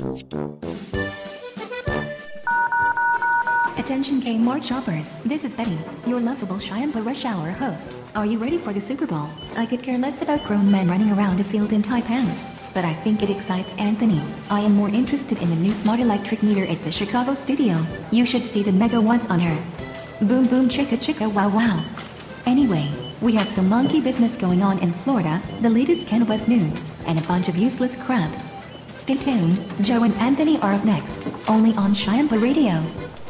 Attention Kmart shoppers, this is Betty, your lovable Shyampa Rush Hour host. Are you ready for the Super Bowl? I could care less about grown men running around a field in tight pants, but I think it excites Anthony. I am more interested in the new smart electric meter at the Chicago studio. You should see the megawatts on her. Boom boom chicka chicka wow wow. Anyway, we have some monkey business going on in Florida, the latest Ken West news, and a bunch of useless crap. Stay tuned, Joe and Anthony are up next, only on Shyampa Radio.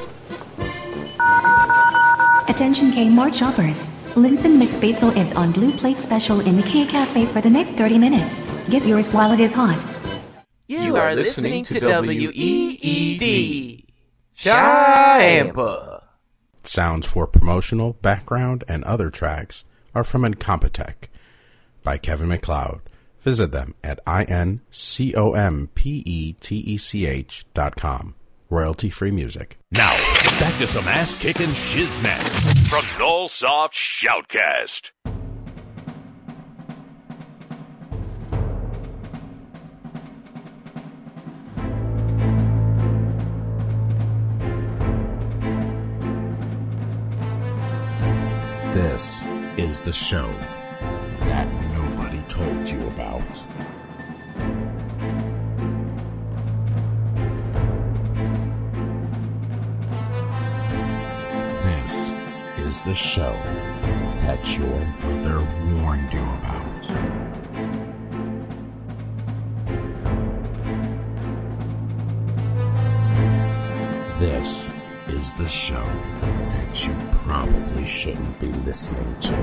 Attention Kmart shoppers, Linson McSpazel is on Blue Plate Special in the K-Cafe for the next 30 minutes. Get yours while it is hot. You are listening to WEED. Shyampa. Sounds for promotional, background, and other tracks are from Incompetech by Kevin MacLeod. Visit them at incompetech.com. Royalty-free music. Now, back to some ass-kicking shiznat from Nullsoft Shoutcast. This is the show that nobody told you about. This is the show that your mother warned you about. This is the show that you probably shouldn't be listening to.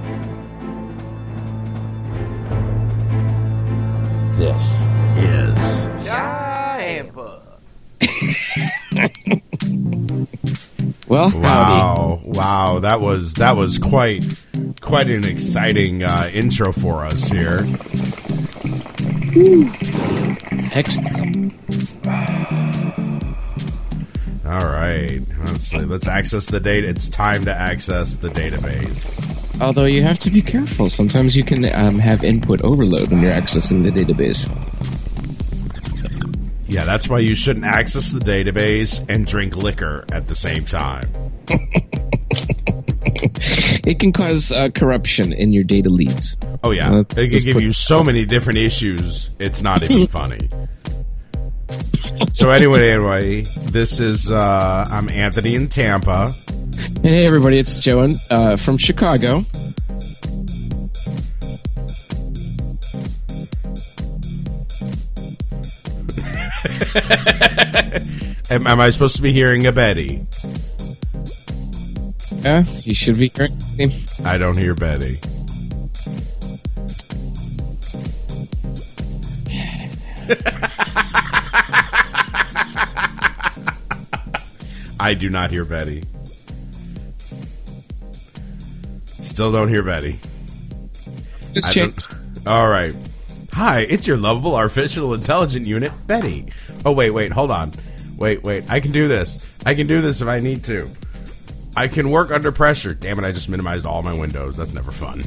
This is Shyampa. Well, howdy. Wow, that was quite an exciting intro for us here. Excellent. All right, let's access the data. It's time to access the database. Although you have to be careful. Sometimes you can have input overload when you're accessing the database. Yeah, that's why you shouldn't access the database and drink liquor at the same time. It can cause corruption in your data leads. Oh, yeah. It can give you so many different issues, it's not even funny. So anyway, this is, I'm Anthony in Tampa. Hey, everybody, it's Joe from Chicago. Am I supposed to be hearing a Betty? Yeah, you should be hearing me. I don't hear Betty. I do not hear Betty. Still don't hear Betty. Just check. All right. Hi, it's your lovable artificial intelligent unit, Betty. Oh, wait, hold on. Wait, I can do this. I can do this if I need to. I can work under pressure. Damn it, I just minimized all my windows. That's never fun.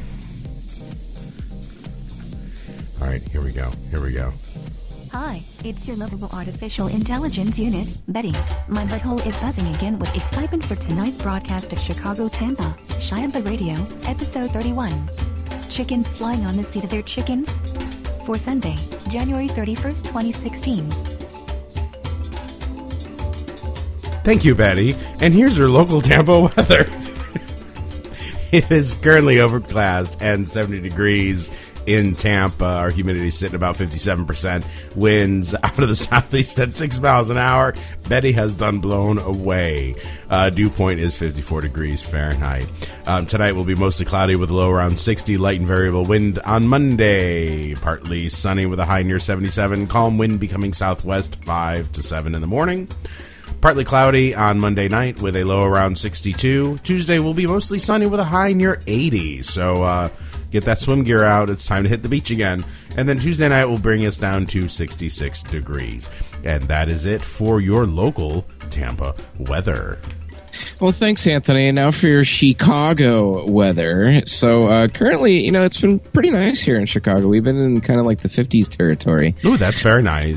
All right, here we go. Hi, it's your lovable artificial intelligence unit, Betty. My butthole is buzzing again with excitement for tonight's broadcast of Chicago Tampa, Shyampa Radio, episode 31. Chickens flying on the seat of their chickens? For Sunday, January 31st, 2016. Thank you, Betty. And here's your local Tampa weather. It is currently overcast and 70 degrees in Tampa. Our humidity is sitting about 57%. Winds out of the southeast at 6 miles an hour. Betty has done blown away. Dew point is 54 degrees Fahrenheit. Tonight will be mostly cloudy with a low around 60. Light and variable wind on Monday. Partly sunny with a high near 77. Calm wind becoming southwest 5 to 7 in the morning. Partly cloudy on Monday night with a low around 62. Tuesday will be mostly sunny with a high near 80. So get that swim gear out. It's time to hit the beach again. And then Tuesday night will bring us down to 66 degrees. And that is it for your local Tampa weather. Well, thanks, Anthony. And now for your Chicago weather. So currently, it's been pretty nice here in Chicago. We've been in kind of like the 50s territory. Ooh, that's very nice.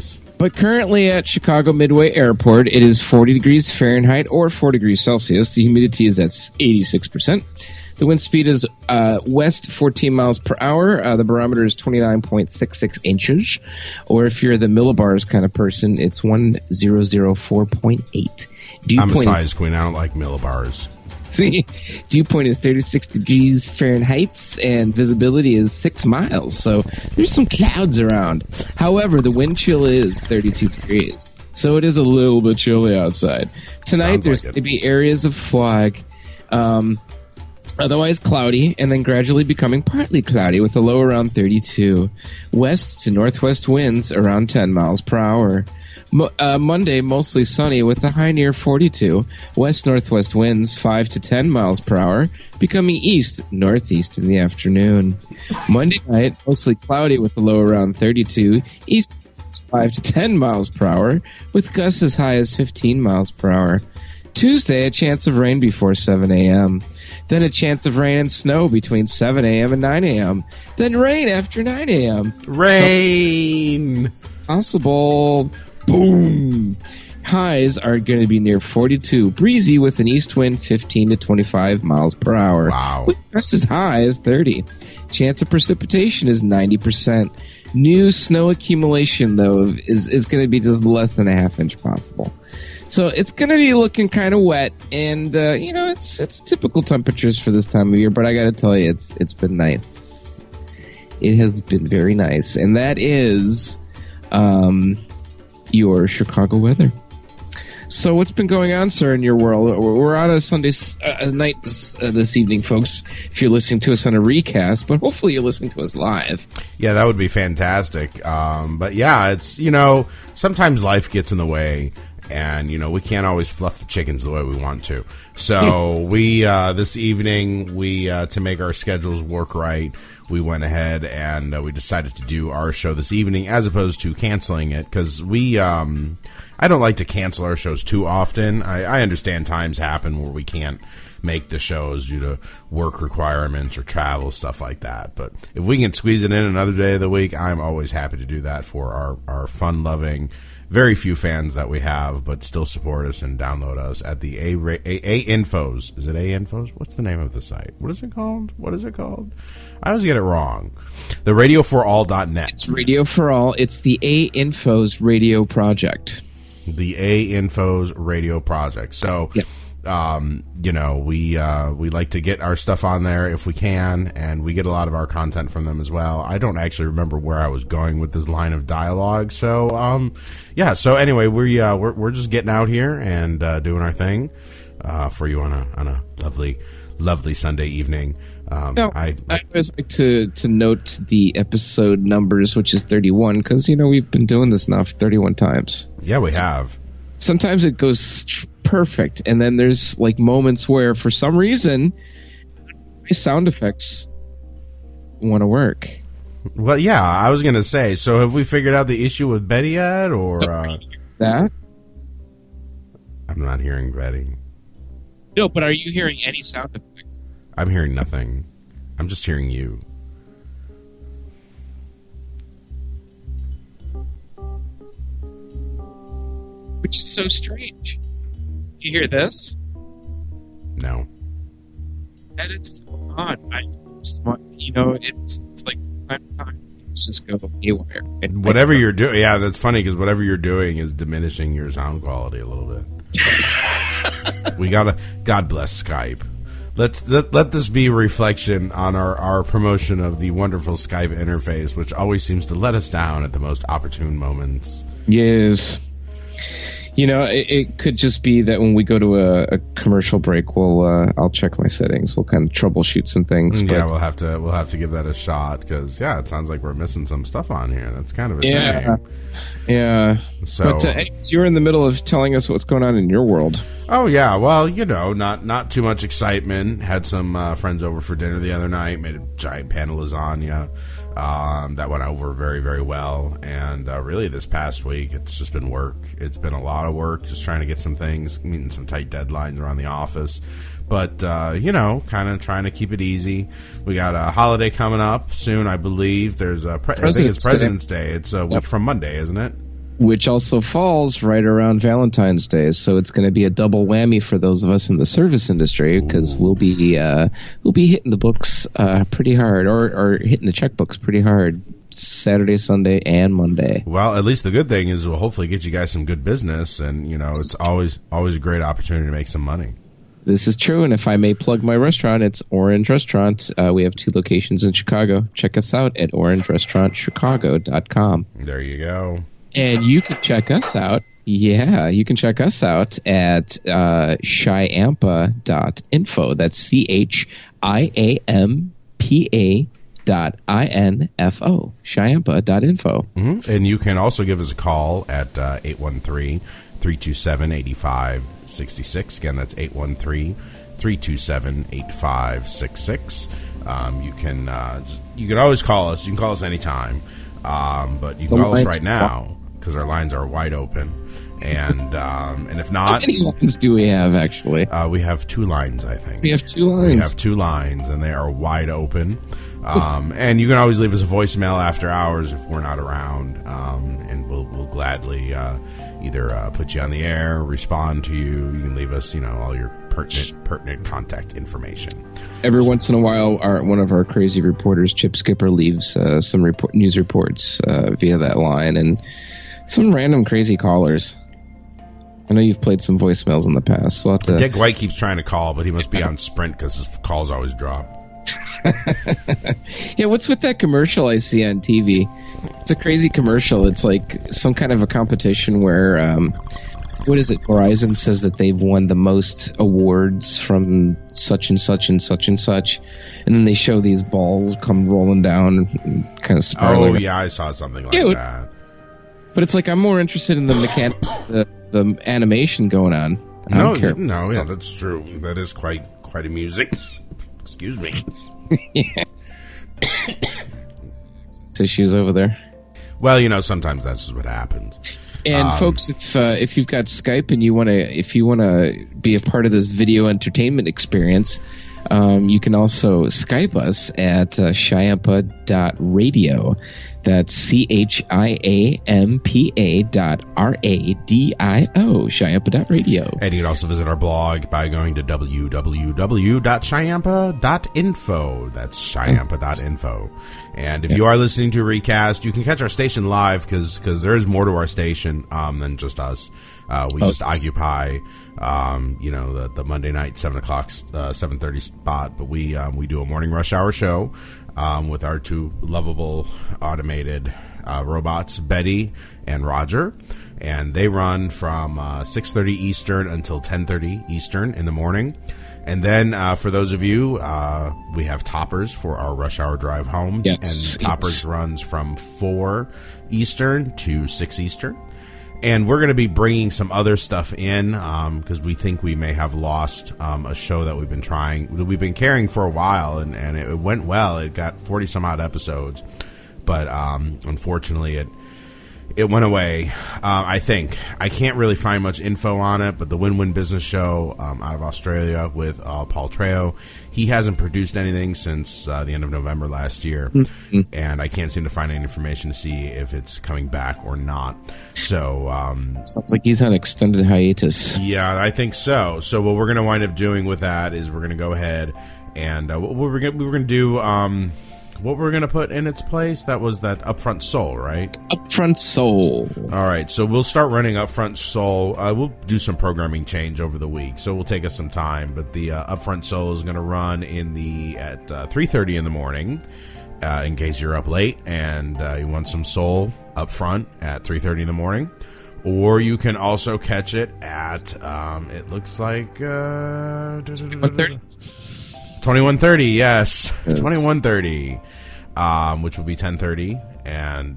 But currently at Chicago Midway Airport, it is 40 degrees Fahrenheit or 4 degrees Celsius. The humidity is at 86%. The wind speed is west 14 miles per hour. The barometer is 29.66 inches. Or if you're the millibars kind of person, it's 1004.8. I'm a size queen. I don't like millibars. See, dew point is 36 degrees Fahrenheit, and visibility is 6 miles. So there's some clouds around. However, the wind chill is 32 degrees. So it is a little bit chilly outside. Tonight, there's going to be areas of fog. Otherwise cloudy, and then gradually becoming partly cloudy with a low around 32. West to northwest winds around 10 miles per hour. Monday, mostly sunny with a high near 42. West-northwest winds 5 to 10 miles per hour, becoming east-northeast in the afternoon. Monday night, mostly cloudy with a low around 32. East 5 to 10 miles per hour, with gusts as high as 15 miles per hour. Tuesday, a chance of rain before 7 a.m. Then a chance of rain and snow between 7 a.m. and 9 a.m. Then rain after 9 a.m. Rain! Possible. Boom! Highs are going to be near 42. Breezy with an east wind 15 to 25 miles per hour. Wow. With gusts as high as 30. Chance of precipitation is 90%. New snow accumulation, though, is going to be just less than a half inch possible. So it's going to be looking kind of wet, and it's typical temperatures for this time of year. But I got to tell you, it's been nice. It has been very nice, and that is your Chicago weather. So what's been going on, sir, in your world? We're on a Sunday night this evening, folks, if you're listening to us on a recast, but hopefully you're listening to us live. Yeah, that would be fantastic. But yeah, it's, sometimes life gets in the way, and, we can't always fluff the chickens the way we want to. So we, this evening, to make our schedules work right, we went ahead and we decided to do our show this evening as opposed to canceling it, because I don't like to cancel our shows too often. I understand times happen where we can't make the shows due to work requirements or travel, stuff like that. But if we can squeeze it in another day of the week, I'm always happy to do that for our fun-loving, very few fans that we have, but still support us and download us at the A-Infos. Is it A-Infos? What's the name of the site? What is it called? I always get it wrong. The radioforall.net. It's Radio for All. It's the A-Infos radio project. The A-Infos radio project. So, yep. We like to get our stuff on there if we can, and we get a lot of our content from them as well. I don't actually remember where I was going with this line of dialogue. So, So anyway, we're just getting out here and doing our thing for you on a lovely Sunday evening. I always like to note the episode numbers, which is 31, because we've been doing this now for 31 times. Yeah, we have. Sometimes it goes perfect, and then there's like moments where, for some reason, my sound effects want to work. Well, yeah, I was gonna say. So, have we figured out the issue with Betty yet, or that? I'm not hearing Betty. No, but are you hearing any sound effects? I'm hearing nothing. I'm just hearing you. Which is so strange. You hear this? No. That is so odd. It's like time to time. Let's just go haywire. Whatever you're doing, yeah, that's funny because whatever you're doing is diminishing your sound quality a little bit. God bless Skype. Let this be a reflection on our promotion of the wonderful Skype interface, which always seems to let us down at the most opportune moments. Yes. It could just be that when we go to a commercial break, I'll check my settings. We'll kind of troubleshoot some things. Yeah, we'll have to give that a shot because it sounds like we're missing some stuff on here. That's kind of a shame. Yeah. So, but you're in the middle of telling us what's going on in your world. Oh yeah, well not too much excitement. Had some friends over for dinner the other night. Made a giant pan of lasagna. That went over very, very well. And really this past week, it's just been work. It's been a lot of work, just trying to get some things, meeting some tight deadlines around the office. But, kind of trying to keep it easy. We got a holiday coming up soon, I believe. There's I think it's President's Day. It's a week from Monday, isn't it? which also falls right around Valentine's Day. So it's going to be a double whammy for those of us in the service industry, because we'll be hitting the books pretty hard, or hitting the checkbooks pretty hard, Saturday, Sunday, and Monday. Well, at least the good thing is we'll hopefully get you guys some good business, and it's always a great opportunity to make some money. This is true, and if I may plug my restaurant, it's Orange Restaurant. We have 2 locations in Chicago. Check us out at orangerestaurantchicago.com. There you go. And you can check us out. Yeah, you can check us out at Shyampa.info. That's CHIAMPA.info. Shyampa.info. Mm-hmm. And you can also give us a call at 813-327-8566. Again, that's 813-327-8566. You can always call us. You can call us anytime. But you can call us right now, because our lines are wide open. And if not... How many lines do we have, actually? We have 2 lines, I think. We have 2 lines. We have 2 lines, and they are wide open. And you can always leave us a voicemail after hours if we're not around, and we'll gladly either put you on the air, respond to you. You can leave us, all your pertinent contact information. Every once in a while, one of our crazy reporters, Chip Skipper, leaves some news reports via that line, and some random crazy callers. I know you've played some voicemails in the past. So Dick White keeps trying to call, but he must be on Sprint because his calls always drop. Yeah, what's with that commercial I see on TV? It's a crazy commercial. It's like some kind of a competition where, what is it? Verizon says that they've won the most awards from such and such and such and such, and then they show these balls come rolling down and kind of spiraling. Oh yeah, I saw something like that. But it's like I'm more interested in the the animation going on. Yeah, that's true. That is quite amusing. Excuse me. Issues over there. Well, sometimes that's just what happens. And folks, if you've got Skype and you want to be a part of this video entertainment experience, you can also Skype us at Shyampa.radio. That's CHIAMPA.RADIO, Shyampa.radio. And you can also visit our blog by going to www.shyampa.info. That's Shyampa.info. And if you are listening to a recast, you can catch our station live, because there is more to our station than just us. We just occupy, the Monday night 7 o'clock, 7:30 spot. But we do a morning rush hour show with our 2 lovable automated robots, Betty and Roger, and they run from 6:30 Eastern until 10:30 Eastern in the morning. And then for those of you, we have Toppers for our rush hour drive home. Yes. And Toppers runs from 4 Eastern to 6 Eastern. And we're going to be bringing some other stuff in because we think we may have lost a show that we've been carrying for a while, and it went well. It got 40 some odd episodes, but unfortunately it went away. I think I can't really find much info on it, but the Win-Win Business Show out of Australia with Paul Trejo, he hasn't produced anything since the end of November last year, and I can't seem to find any information to see if it's coming back or not. So sounds like he's on extended hiatus. Yeah, I think so. So what we're going to wind up doing with that is we're going to go ahead and what we're going to do. What we're going to put in its place, that was that Upfront Soul, right? Upfront Soul. All right, so we'll start running Upfront Soul. We'll do some programming change over the week, so we'll take us some time. But the Upfront Soul is going to run at 3:30 in the morning, in case you're up late and you want some soul up front at 3:30 in the morning. Or you can also catch it at, it looks like... 1:30. 21:30, yes. 21:30, which will be 10:30, and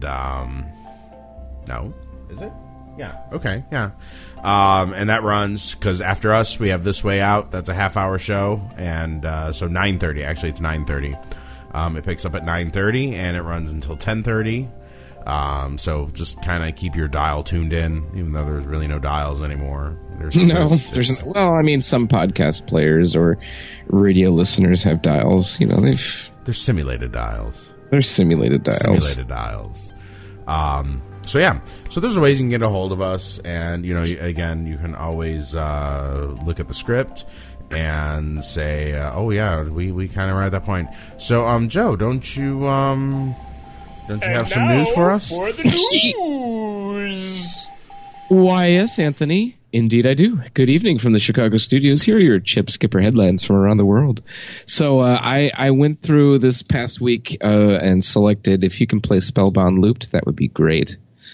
no, is it? Yeah. Okay. Yeah. And that runs because after us we have This Way Out. That's a half-hour show, and so 9:30. Actually, it's 9:30. It picks up at 9:30 and it runs until 10:30. So just kind of keep your dial tuned in, even though there's really no dials anymore. There's well, I mean, some podcast players or radio listeners have dials. They're simulated dials. They're simulated dials. Simulated dials. So yeah, so there's ways you can get a hold of us, and again, you can always look at the script and say, "Oh yeah, we kind of are at that point." So, Joe, don't you have some news for us? For the news. Why, yes, Anthony. Indeed, I do. Good evening from the Chicago studios. Here are your Chip Skipper headlines from around the world. So I went through this past week and selected, if you can play Spellbound Looped, that would be great.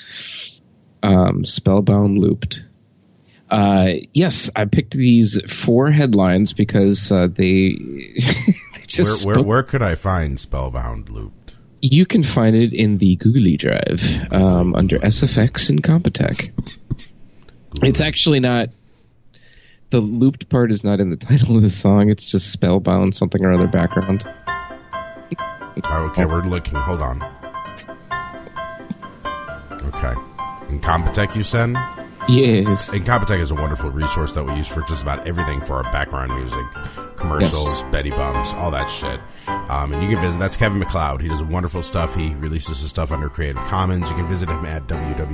Spellbound Looped. Yes, I picked these 4 headlines because they just... Where could I find Spellbound Looped? You can find it in the Googly Drive under SFX and Compotech. It's actually not... The looped part is not in the title of the song. It's just Spellbound something or other background. Okay, we're looking. Hold on. Okay. In Compotech, you said? Yes. And Compotech is a wonderful resource that we use for just about everything for our background music, commercials, yes. Betty Bums, all that shit. And you can visit, that's Kevin MacLeod. He does wonderful stuff. He releases his stuff under Creative Commons. You can visit him at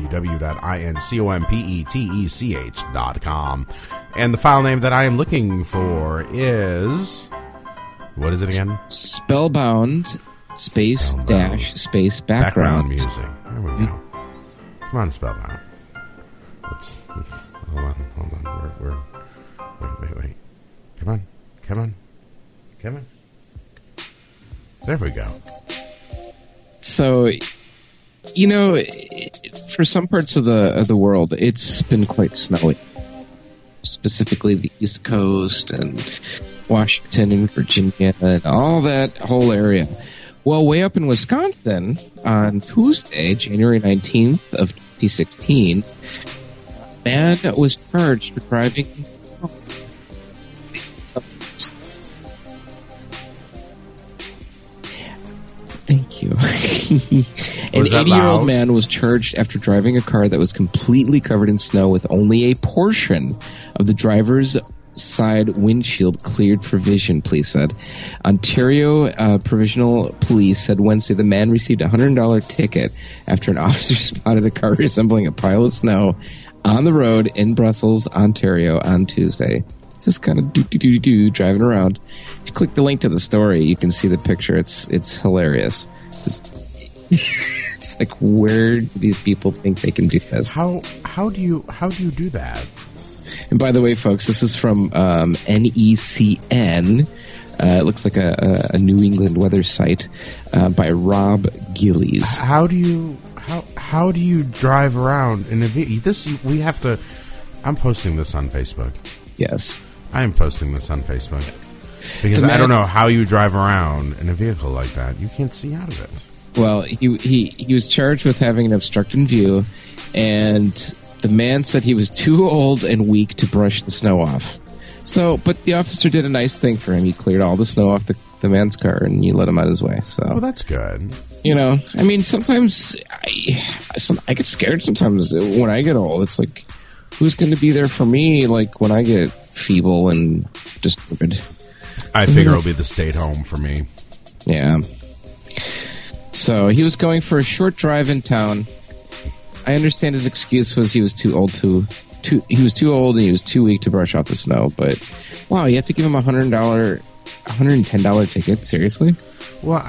www.incompetech.com. And the file name that I am looking for is... What is it again? Spellbound space dash space background music. There we go. Come on, Spellbound. Hold on. Wait. Come on. There we go. So, for some parts of the world, it's been quite snowy. Specifically the East Coast and Washington and Virginia and all that whole area. Well, way up in Wisconsin, on Tuesday, January 19th of 2016, a man was charged for driving... Thank you. An 80-year-old man was charged after driving a car that was completely covered in snow with only a portion of the driver's side windshield cleared for vision, police said. Ontario Provincial Police said Wednesday the man received a $100 ticket after an officer spotted a car resembling a pile of snow on the road in Brussels, Ontario on Tuesday. Just kind of do driving around. If you click the link to the story, you can see the picture. It's hilarious. It's like, where do these people think they can do this? How do you do that? And by the way, folks, this is from NECN. It looks like a New England weather site by Rob Gillies. How do you drive around in a vehicle? We have to. I'm posting this on Facebook. Yes. I am posting this on Facebook. Because I don't know how you drive around in a vehicle like that. You can't see out of it. Well, he was charged with having an obstructed view, and the man said he was too old and weak to brush the snow off. So, but the officer did a nice thing for him. He cleared all the snow off the man's car, and you let him on his way. So, well, that's good. I mean, sometimes I get scared sometimes when I get old. It's like, who's going to be there for me, like, when I get feeble and disturbed? I figure it'll be the state home for me. Yeah. So he was going for a short drive in town. I understand his excuse was he was too old and he was too weak to brush off the snow. But wow, you have to give him $110 ticket? Seriously? Well,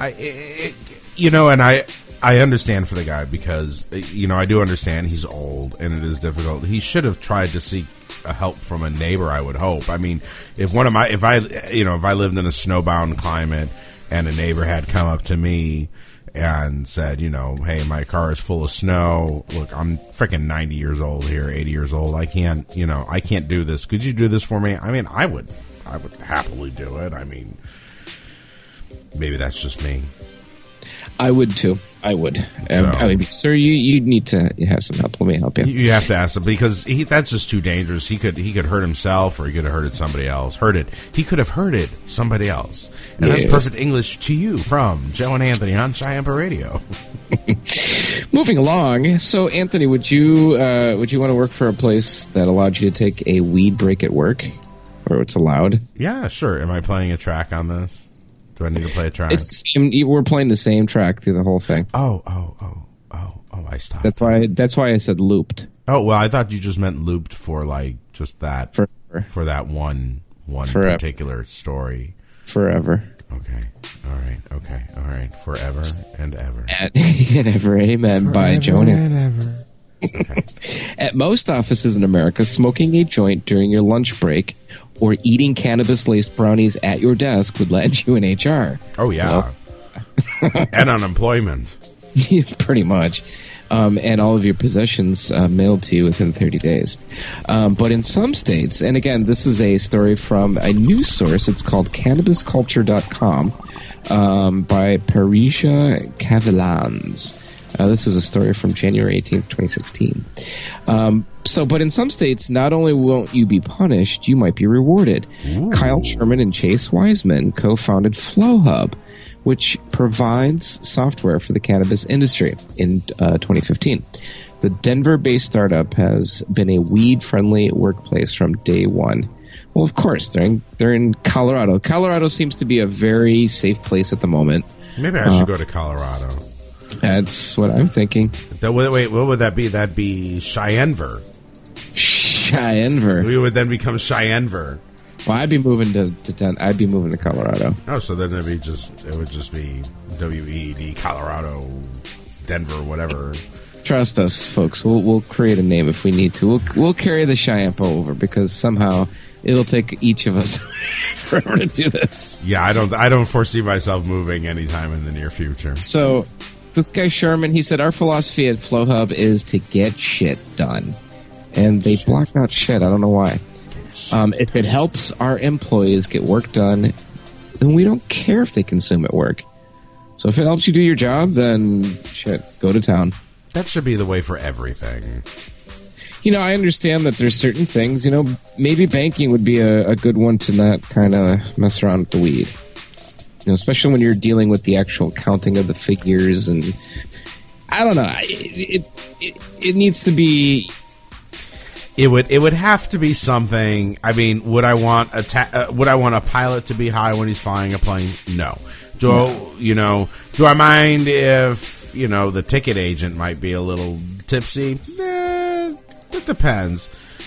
I understand for the guy because I do understand he's old and it is difficult. He should have tried to seek help from a neighbor, I would hope. I mean, if I lived in a snowbound climate and a neighbor had come up to me and said, hey, my car is full of snow. Look, I'm freaking 90 years old here, 80 years old. I can't do this. Could you do this for me? I mean, I would happily do it. I mean, maybe that's just me. I would too. I would. Sir, you need to have some help. Let me help you. You have to ask him because that's just too dangerous. He could hurt himself, or he could have hurted somebody else. He could have hurted somebody else. And that's perfect English to you from Joe and Anthony on Cheyenne Radio. Moving along. So, Anthony, would you want to work for a place that allowed you to take a weed break at work, or it's allowed? Yeah, sure. Am I playing a track on this? Do I need to play a track? We're playing the same track through the whole thing. Oh. Oh, I stopped. That's why I said looped. Oh, well, I thought you just meant looped for like just that Forever. for that one Forever. particular story. Forever. Okay. All right. Forever and ever. And ever, amen. By Jonah. And ever. Okay. At most offices in America, smoking a joint during your lunch break or eating cannabis-laced brownies at your desk would land you in HR. Oh, yeah. And unemployment. Pretty much. And all of your possessions mailed to you within 30 days. But in some states, and again, this is a story from a news source. It's called CannabisCulture.com by Parisha Kavillans. This is a story from January 18th, 2016. But in some states, not only won't you be punished, you might be rewarded. Ooh. Kyle Sherman and Chase Wiseman co-founded FlowHub, which provides software for the cannabis industry in 2015. The Denver-based startup has been a weed-friendly workplace from day one. Well, of course, they're in Colorado. Colorado seems to be a very safe place at the moment. Maybe I should go to Colorado. That's what I'm thinking. Wait, what would that be? That'd be Cheyennever. Cheyennever. We would then become Cheyennever. Well, I'd be moving to I'd be moving to Colorado. Oh, so then it would just be WEED, Colorado, Denver, whatever. Trust us, folks. We'll create a name if we need to. We'll carry the Cheyenne over because somehow it'll take each of us forever to do this. Yeah, I don't foresee myself moving anytime in the near future. So this guy Sherman, he said, our philosophy at FlowHub is to get shit done. And they blocked out shit. I don't know why. If it helps our employees get work done, then we don't care if they consume at work. So if it helps you do your job, then shit, go to town. That should be the way for everything. You know, I understand that there's certain things, maybe banking would be a good one to not kind of mess around with the weed. Especially when you're dealing with the actual counting of the figures, and I don't know. It needs to be. It would have to be something. I mean, would I want a pilot to be high when he's flying a plane? No. Do I mind if the ticket agent might be a little tipsy? It depends.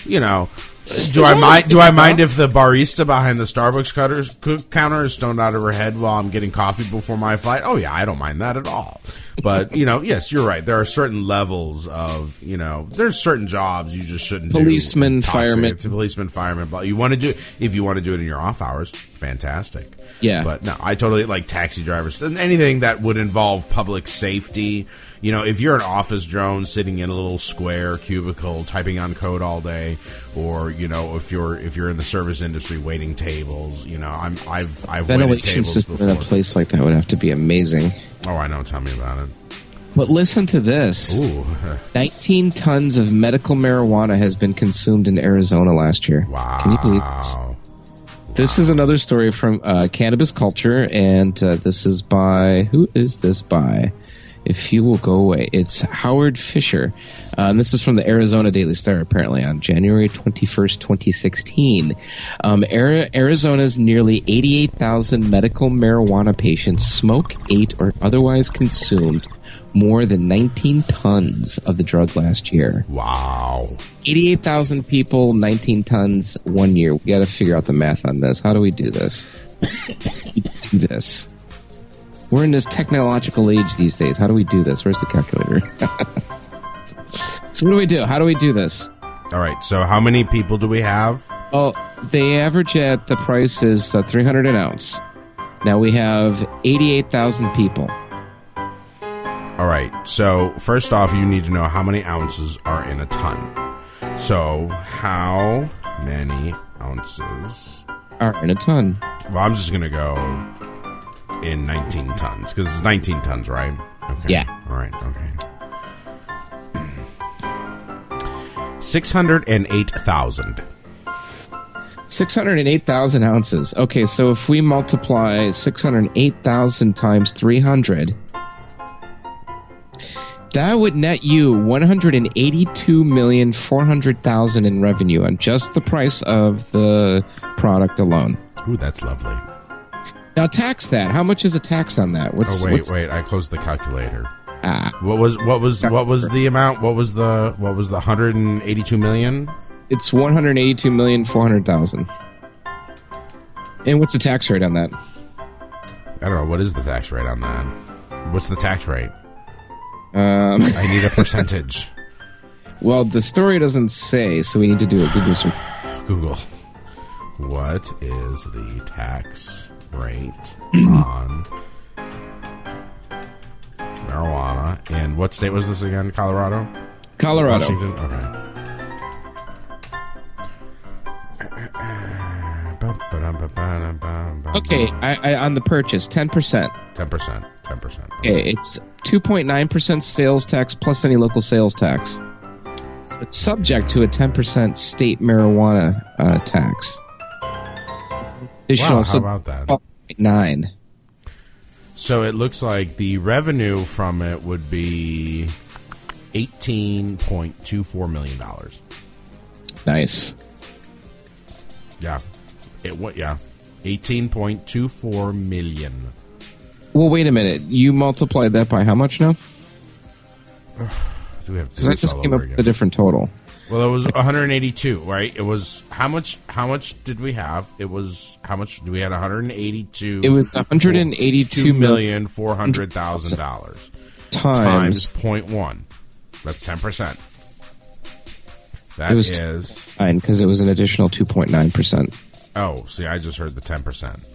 Do I mind if the barista behind the Starbucks counter is stoned out of her head while I'm getting coffee before my flight? Oh yeah, I don't mind that at all. But yes, you're right. There are certain levels of there's certain jobs you just shouldn't do. Policemen, firemen. But you want to do if you want to do it in your off hours, fantastic. Yeah. But no, I totally like taxi drivers and anything that would involve public safety. If you're an office drone sitting in a little square cubicle typing on code all day, or if you're in the service industry waiting tables, I've waited tables system before. In a place like that would have to be amazing. Oh, I know. Tell me about it. But listen to this. Ooh. 19 tons of medical marijuana has been consumed in Arizona last year. Wow. Can you believe this? This is another story from Cannabis Culture, and this is by... Who is this by? If you will go away. It's Howard Fisher. And this is from the Arizona Daily Star, apparently, on January 21st, 2016. Arizona's nearly 88,000 medical marijuana patients smoke, ate, or otherwise consumed more than 19 tons of the drug last year. Wow. 88,000 people, 19 tons, 1 year. We got to figure out the math on this. How do we do this? We're in this technological age these days. How do we do this? Where's the calculator? So what do we do? How do we do this? All right. So how many people do we have? Well, they average at the price is $300 an ounce. Now we have 88,000 people. All right. So first off, you need to know how many ounces are in a ton. So how many ounces are in a ton? Well, I'm just going to go in 19 tons because it's 19 tons, right? Okay. Yeah. All right. Okay. 608,000. 608,000 ounces. Okay, so if we multiply 608,000 times 300, that would net you $182,400,000 in revenue on just the price of the product alone. Ooh, that's lovely. Now tax that. How much is a tax on that? Wait. I closed the calculator. What was the amount? What was the 182 million? It's 182,400,000. And what's the tax rate on that? I don't know. What is the tax rate on that? What's the tax rate? I need a percentage. Well, the story doesn't say, so we need to do a Google search. Google. What is the tax rate on marijuana? And what state was this again? Colorado? Colorado. Washington? Okay. I on the purchase, 10%. 10%. Okay, it's 2.9% sales tax plus any local sales tax. So it's subject to a 10% state marijuana tax. Wow, how about that? 9. So it looks like the revenue from it would be $18.24 million. Nice. Yeah. Yeah. 18.24 million. Well, wait a minute. You multiplied that by how much now? Do we have to do Because I this just all came over up again? with a different total. Well, it was 182, right? It was how much did we have? It was how much? We had 182. It was $182,400,000 times 0.1. That's 10%. That it was is fine because it was an additional 2.9%. Oh, see, I just heard the 10%.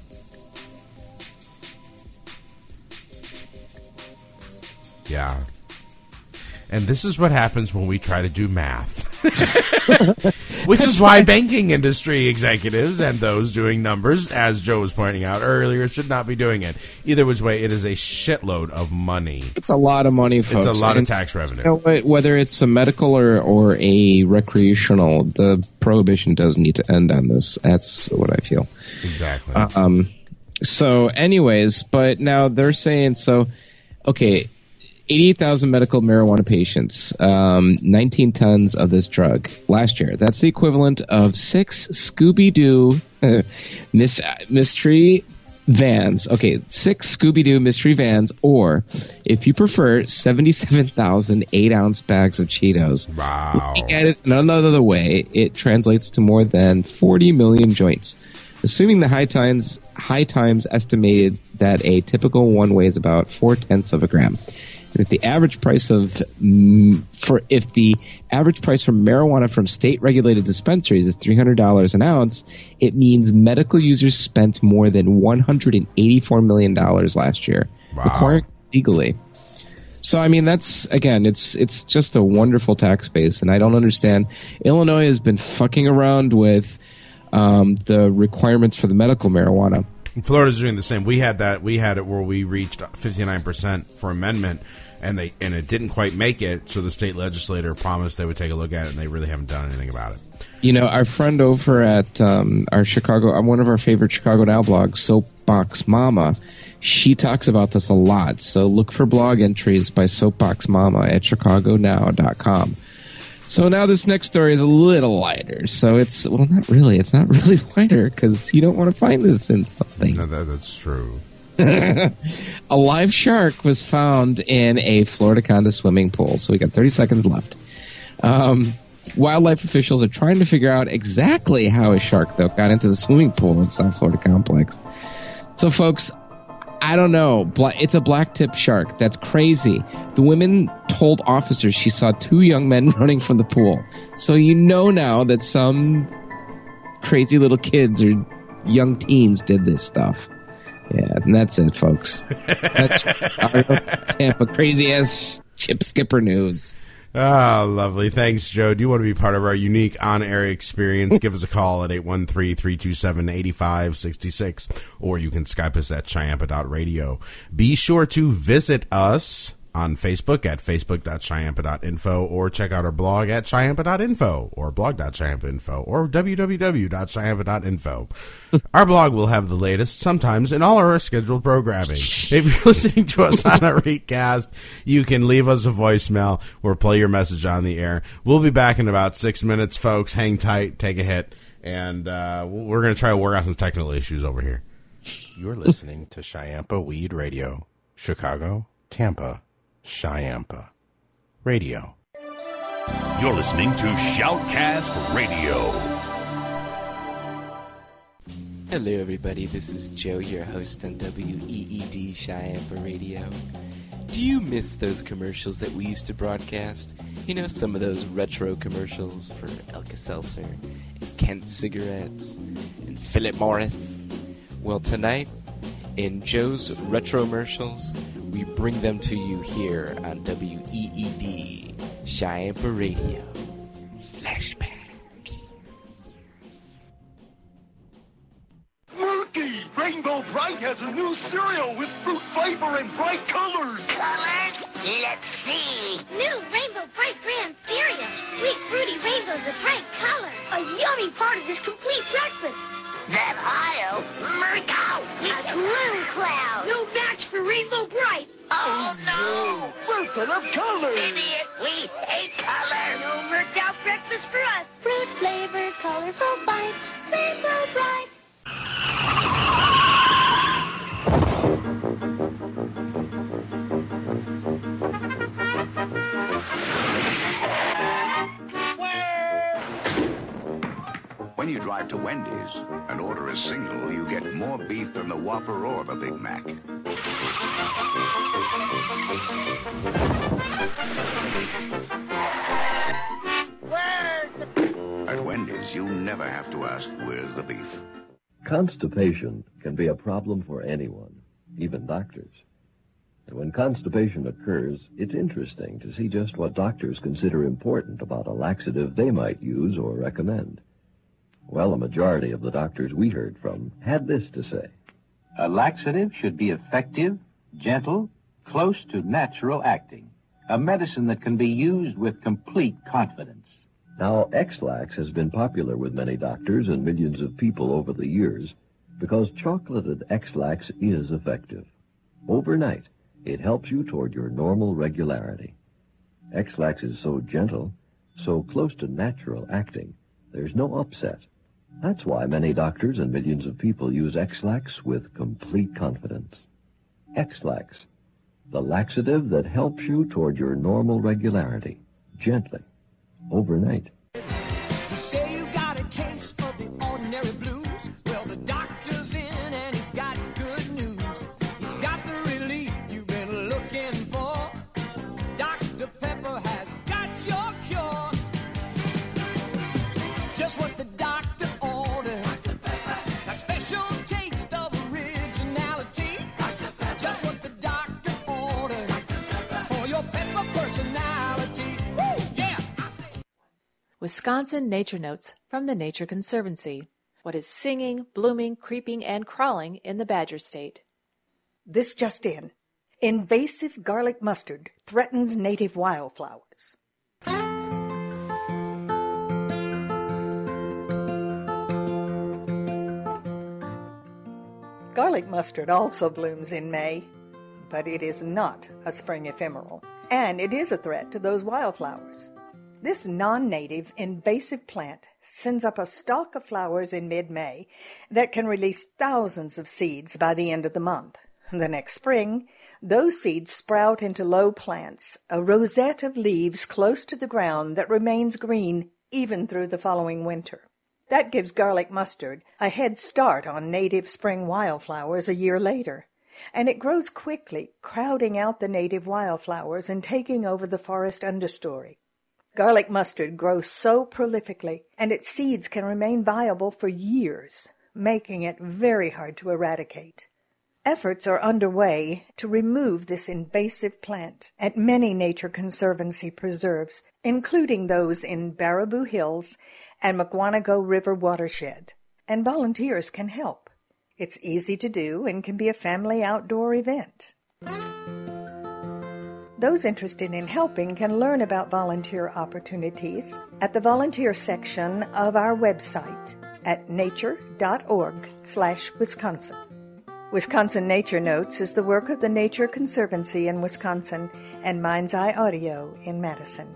Yeah. And this is what happens when we try to do math. Which is why banking industry executives and those doing numbers, as Joe was pointing out earlier, should not be doing it. Either which way, it is a shitload of money. It's a lot of money, folks. It's a lot of tax revenue. You know what? Whether it's a medical or a recreational, the prohibition does need to end on this. That's what I feel. Exactly. So anyways, but now they're saying, okay, 88,000 medical marijuana patients, 19 tons of this drug last year. That's the equivalent of 6 Scooby-Doo mystery vans. Okay, 6 Scooby-Doo mystery vans, or, if you prefer, 77,000 8-ounce bags of Cheetos. Wow. Looking at it another way, it translates to more than 40 million joints. Assuming the High Times estimated that a typical one weighs about 0.4 of a gram. If the average price for marijuana from state regulated dispensaries is $300 an ounce, it means medical users spent more than $184 million last year, acquiring legally. So I mean, that's, again, it's just a wonderful tax base, and I don't understand. Illinois has been fucking around with the requirements for the medical marijuana. Florida's doing the same. We had it where we reached 59% for amendment, and it didn't quite make it. So the state legislator promised they would take a look at it, and they really haven't done anything about it. You know, our friend over at one of our favorite Chicago Now blogs, Soapbox Mama, she talks about this a lot. So look for blog entries by Soapbox Mama at chicagonow.com. So now this next story is a little lighter. So it's not really lighter because you don't want to find this in something. No, that's true. A live shark was found in a Florida Conda swimming pool. So we got 30 seconds left. Wildlife officials are trying to figure out exactly how a shark, though, got into the swimming pool in South Florida complex. So, folks, I don't know. It's a black-tip shark. That's crazy. The woman told officers she saw 2 young men running from the pool. So you know now that some crazy little kids or young teens did this stuff. Yeah, and that's it, folks. That's our Tampa crazy-ass Chip Skipper news. Ah, lovely. Thanks, Joe. Do you want to be part of our unique on-air experience? Give us a call at 813-327-8566, or you can Skype us at Chiampa.radio. Be sure to visit us on Facebook at facebook.chiampa.info, or check out our blog at chiampa.info, or blog.chiampa.info, or www.chiampa.info. Our blog will have the latest, sometimes in all our scheduled programming. If you're listening to us on a recast, you can leave us a voicemail or play your message on the air. We'll be back in about 6 minutes, folks. Hang tight, take a hit, and we're going to try to work out some technical issues over here. You're listening to Chiampa Weed Radio, Chicago, Tampa, Chiampa Radio. You're listening to Shoutcast Radio. Hello, everybody. This is Joe, your host on WEED Chiampa Radio. Do you miss those commercials that we used to broadcast? You know, some of those retro commercials for Alka-Seltzer, and Kent cigarettes, and Philip Morris. Well, tonight, in Joe's Retromercials, we bring them to you here on WEED Chiampa Radio. Flashback. Milky! Rainbow Bright has a new cereal with fruit flavor and bright colors. Colors? Let's see. New Rainbow Bright brand cereal. Sweet fruity rainbows of bright color. A yummy part of this complete breakfast. That aisle, Mirko, with a blue cloud. No match for Rainbow Bright. Oh, no. We're full of colors. Idiot, we hate color. No Mirko breakfast for us. Fruit flavor, colorful bite. Rainbow Bright. When you drive to Wendy's and order a single, you get more beef than the Whopper or the Big Mac. At Wendy's, you never have to ask, where's the beef? Constipation can be a problem for anyone, even doctors. And when constipation occurs, it's interesting to see just what doctors consider important about a laxative they might use or recommend. Well, a majority of the doctors we heard from had this to say. A laxative should be effective, gentle, close to natural acting. A medicine that can be used with complete confidence. Now, X-Lax has been popular with many doctors and millions of people over the years because chocolated X-Lax is effective. Overnight, it helps you toward your normal regularity. X-Lax is so gentle, so close to natural acting, there's no upset. That's why many doctors and millions of people use X-Lax with complete confidence. X-Lax, the laxative that helps you toward your normal regularity, gently, overnight. You say you got a case of the ordinary blues. Well, the doctor's in and he's got good news. He's got the relief you've been looking for. Dr. Pepper has got your cure. Just what the doctor ordered. Dr. Pepper. That special taste of originality. Dr. Pepper. Just what the doctor ordered. Dr. Pepper. For your pepper personality. Woo! Yeah! Wisconsin Nature Notes from the Nature Conservancy. What is singing, blooming, creeping, and crawling in the Badger State? This just in. Invasive garlic mustard threatens native wildflowers. Garlic mustard also blooms in May, but it is not a spring ephemeral, and it is a threat to those wildflowers. This non-native invasive plant sends up a stalk of flowers in mid-May that can release thousands of seeds by the end of the month. The next spring, those seeds sprout into low plants, a rosette of leaves close to the ground that remains green even through the following winter. That gives garlic mustard a head start on native spring wildflowers a year later, and it grows quickly, crowding out the native wildflowers and taking over the forest understory. Garlic mustard grows so prolifically, and its seeds can remain viable for years, making it very hard to eradicate. Efforts are underway to remove this invasive plant at many Nature Conservancy preserves, including those in Baraboo Hills and Mukwonago River watershed, and volunteers can help. It's easy to do and can be a family outdoor event. Those interested in helping can learn about volunteer opportunities at the volunteer section of our website at nature.org/Wisconsin. Wisconsin Nature Notes is the work of the Nature Conservancy in Wisconsin and Mind's Eye Audio in Madison.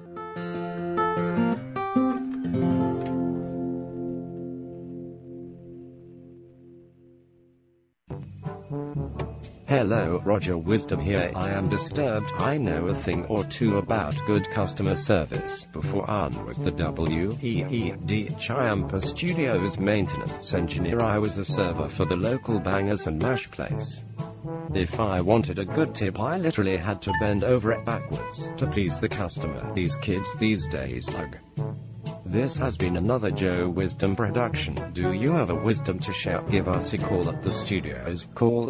Hello, Roger Wisdom here. I am disturbed. I know a thing or two about good customer service. Before I was the WEED Chiampa Studios maintenance engineer, I was a server for the local Bangers and Mash place. If I wanted a good tip, I literally had to bend over it backwards to please the customer. These kids these days, ugh. This has been another Joe Wisdom production. Do you have a wisdom to share? Give us a call at the studios. Call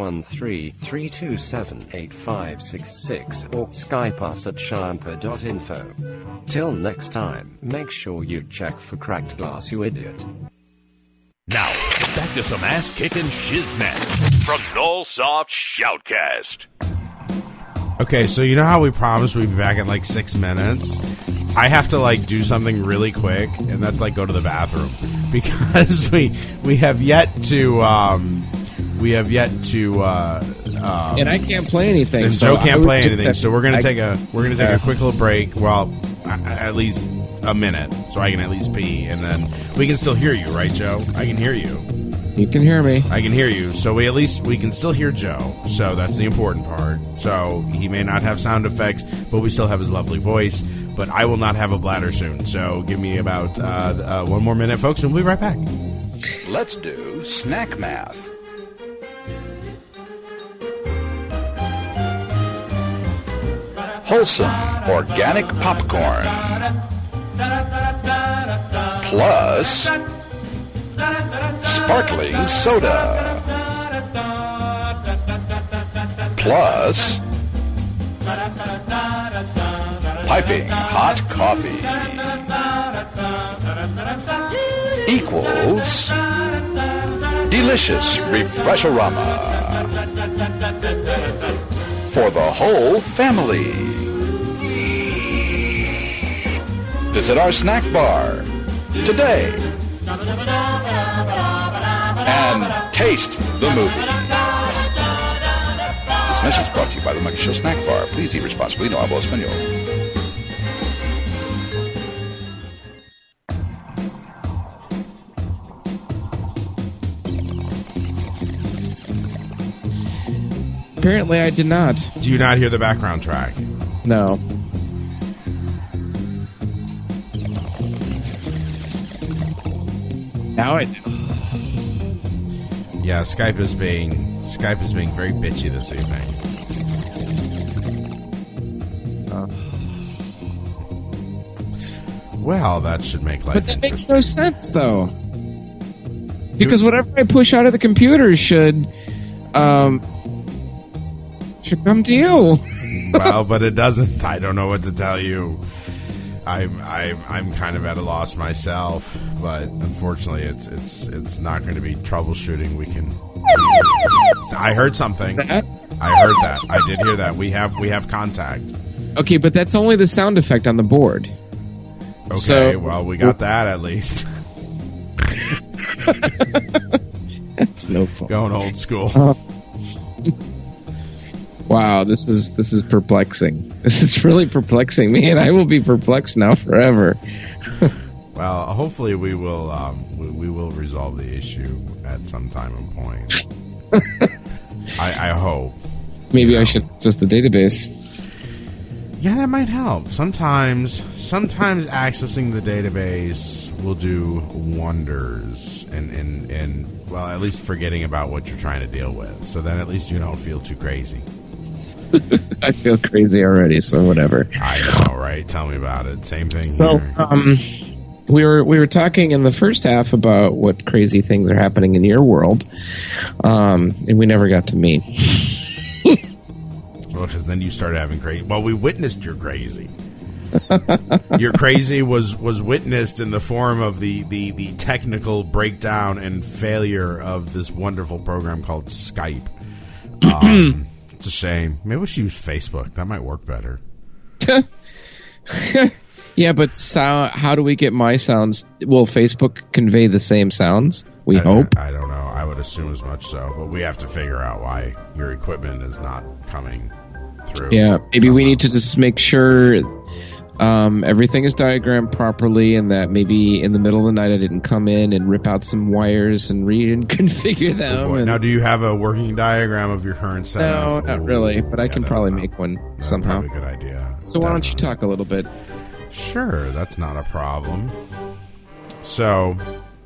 813-327-8566 or Skype us at chiampa.info. Till next time, make sure you check for cracked glass, you idiot. Now, back to some ass-kicking shizmat from Nullsoft Shoutcast. Okay, so you know how we promised we'd be back in like 6 minutes? I have to like do something really quick, and that's like go to the bathroom, because we have yet to and I can't play anything. And so Joe can't play anything, so we're gonna take a quick little break. Well, at least a minute, so I can at least pee, and then we can still hear you, right, Joe? I can hear you. You can hear me. I can hear you. So we can still hear Joe. So that's the important part. So he may not have sound effects, but we still have his lovely voice. But I will not have a bladder soon. So give me about 1 more minute, folks, and we'll be right back. Let's do snack math. Wholesome organic popcorn plus sparkling soda plus piping hot coffee equals delicious Refresh-O-Rama for the whole family. Visit our snack bar today and taste the movie. This message is brought to you by the Monkey Show Snack Bar. Please eat responsibly. No hablo español. Apparently I did not. Do you not hear the background track? No. Now I do. Yeah, Skype is being very bitchy this evening. Well, that should make life interesting. But that makes no sense, though. Because whatever I push out of the computer should come to you. Well, but it doesn't. I don't know what to tell you. I'm kind of at a loss myself, but unfortunately, it's not going to be troubleshooting. We can. I heard something. I heard that. I did hear that. We have contact. Okay, but that's only the sound effect on the board. Okay, so, well, we got that at least. That's no fun. Going old school. Wow, this is perplexing. This is really perplexing me, and I will be perplexed now forever. Well, hopefully we will resolve the issue at some time and point. I hope. Maybe I should just the database. Yeah, that might help. Sometimes accessing the database will do wonders, and well, at least forgetting about what you're trying to deal with. So then at least you don't feel too crazy. I feel crazy already, so whatever. I know, right? Tell me about it. Same thing. So, we were talking in the first half about what crazy things are happening in your world, and we never got to me. Well, because then you started having crazy. Well, we witnessed your crazy. Your crazy was witnessed in the form of the technical breakdown and failure of this wonderful program called Skype. It's a shame. Maybe we should use Facebook. That might work better. Yeah, but how do we get my sounds? Will Facebook convey the same sounds? We hope. I don't know. I would assume as much so, but we have to figure out why your equipment is not coming through. Yeah, maybe we need to just make sure Everything is diagrammed properly, and that maybe in the middle of the night I didn't come in and rip out some wires and read and configure them. Now, do you have a working diagram of your current setup? No, not really, but I can probably make one somehow. Probably a good idea. So why don't you talk a little bit? Sure, that's not a problem. So,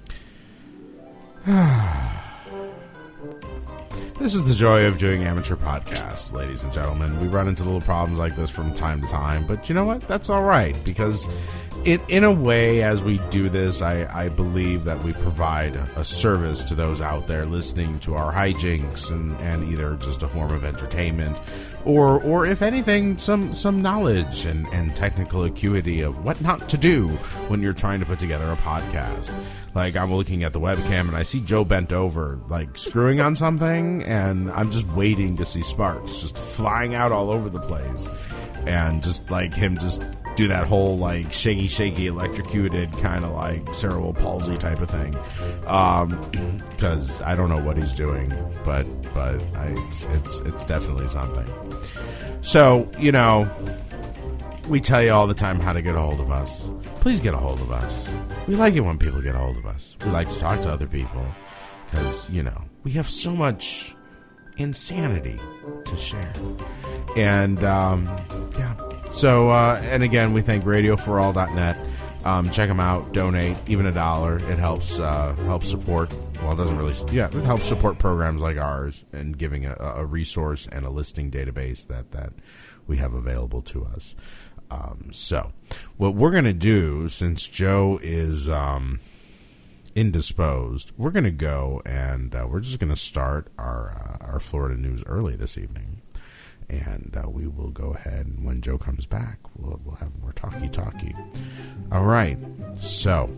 this is the joy of doing amateur podcasts, ladies and gentlemen. We run into little problems like this from time to time, but you know what? That's all right, because in a way, as we do this, I believe that we provide a service to those out there listening to our hijinks, and either just a form of entertainment, or if anything, some knowledge and technical acuity of what not to do when you're trying to put together a podcast. Like, I'm looking at the webcam and I see Joe bent over, like, screwing on something, and I'm just waiting to see sparks just flying out all over the place. And just, like, him just do that whole, like, shaky, electrocuted kind of, like, cerebral palsy type of thing. Because I don't know what he's doing, but it's definitely something. So, you know, we tell you all the time how to get a hold of us. Please get a hold of us. We like it when people get a hold of us. We like to talk to other people because, you know, we have so much insanity to share. And, yeah. So, and again, we thank radioforall.net. Check them out. Donate, even $1. It helps support. Well, it doesn't really. Yeah, it helps support programs like ours and giving a resource and a listing database that we have available to us. So, what we're going to do, since Joe is indisposed, we're going to go and we're just going to start our Florida news early this evening. And we will go ahead, and when Joe comes back, we'll have more talkie. All right, so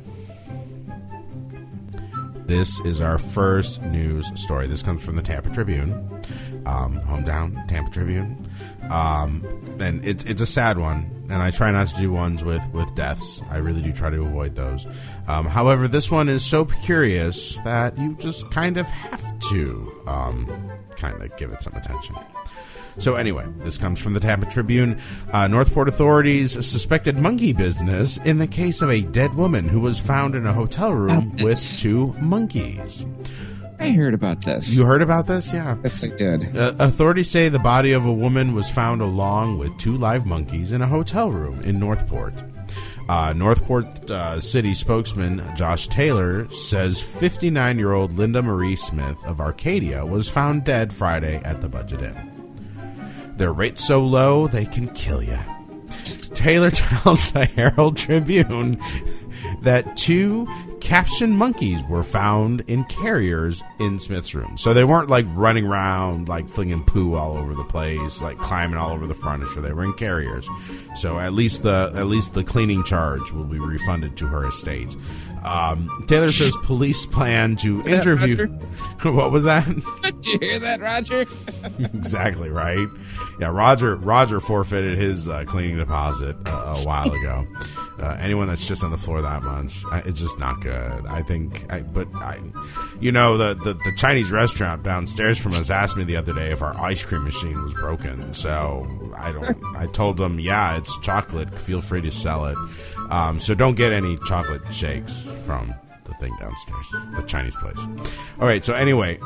this is our first news story. This comes from the Tampa Tribune, hometown Tampa Tribune, and it's a sad one. And I try not to do ones with deaths. I really do try to avoid those. However, this one is so curious that you just kind of have to kind of give it some attention. So anyway, this comes from the Tampa Tribune. Northport authorities suspected monkey business in the case of a dead woman who was found in a hotel room with 2 monkeys. I heard about this. You heard about this? Yeah. Yes, I did. Authorities say the body of a woman was found along with 2 live monkeys in a hotel room in Northport. Northport City spokesman Josh Taylor says 59-year-old Linda Marie Smith of Arcadia was found dead Friday at the Budget Inn. Their rate's so low, they can kill you. Taylor tells the Herald Tribune that 2 caption monkeys were found in carriers in Smith's room. So they weren't like running around, like flinging poo all over the place, like climbing all over the furniture. They were in carriers. So at least the cleaning charge will be refunded to her estate. Taylor says police plan to interview. What was that? Did you hear that, Roger? Exactly right. Yeah, Roger forfeited his cleaning deposit a while ago. Anyone that's just on the floor that much, it's just not good. I think, you know, the Chinese restaurant downstairs from us asked me the other day if our ice cream machine was broken. So I told them, yeah, it's chocolate. Feel free to sell it. So don't get any chocolate shakes from the thing downstairs, the Chinese place. All right. So anyway,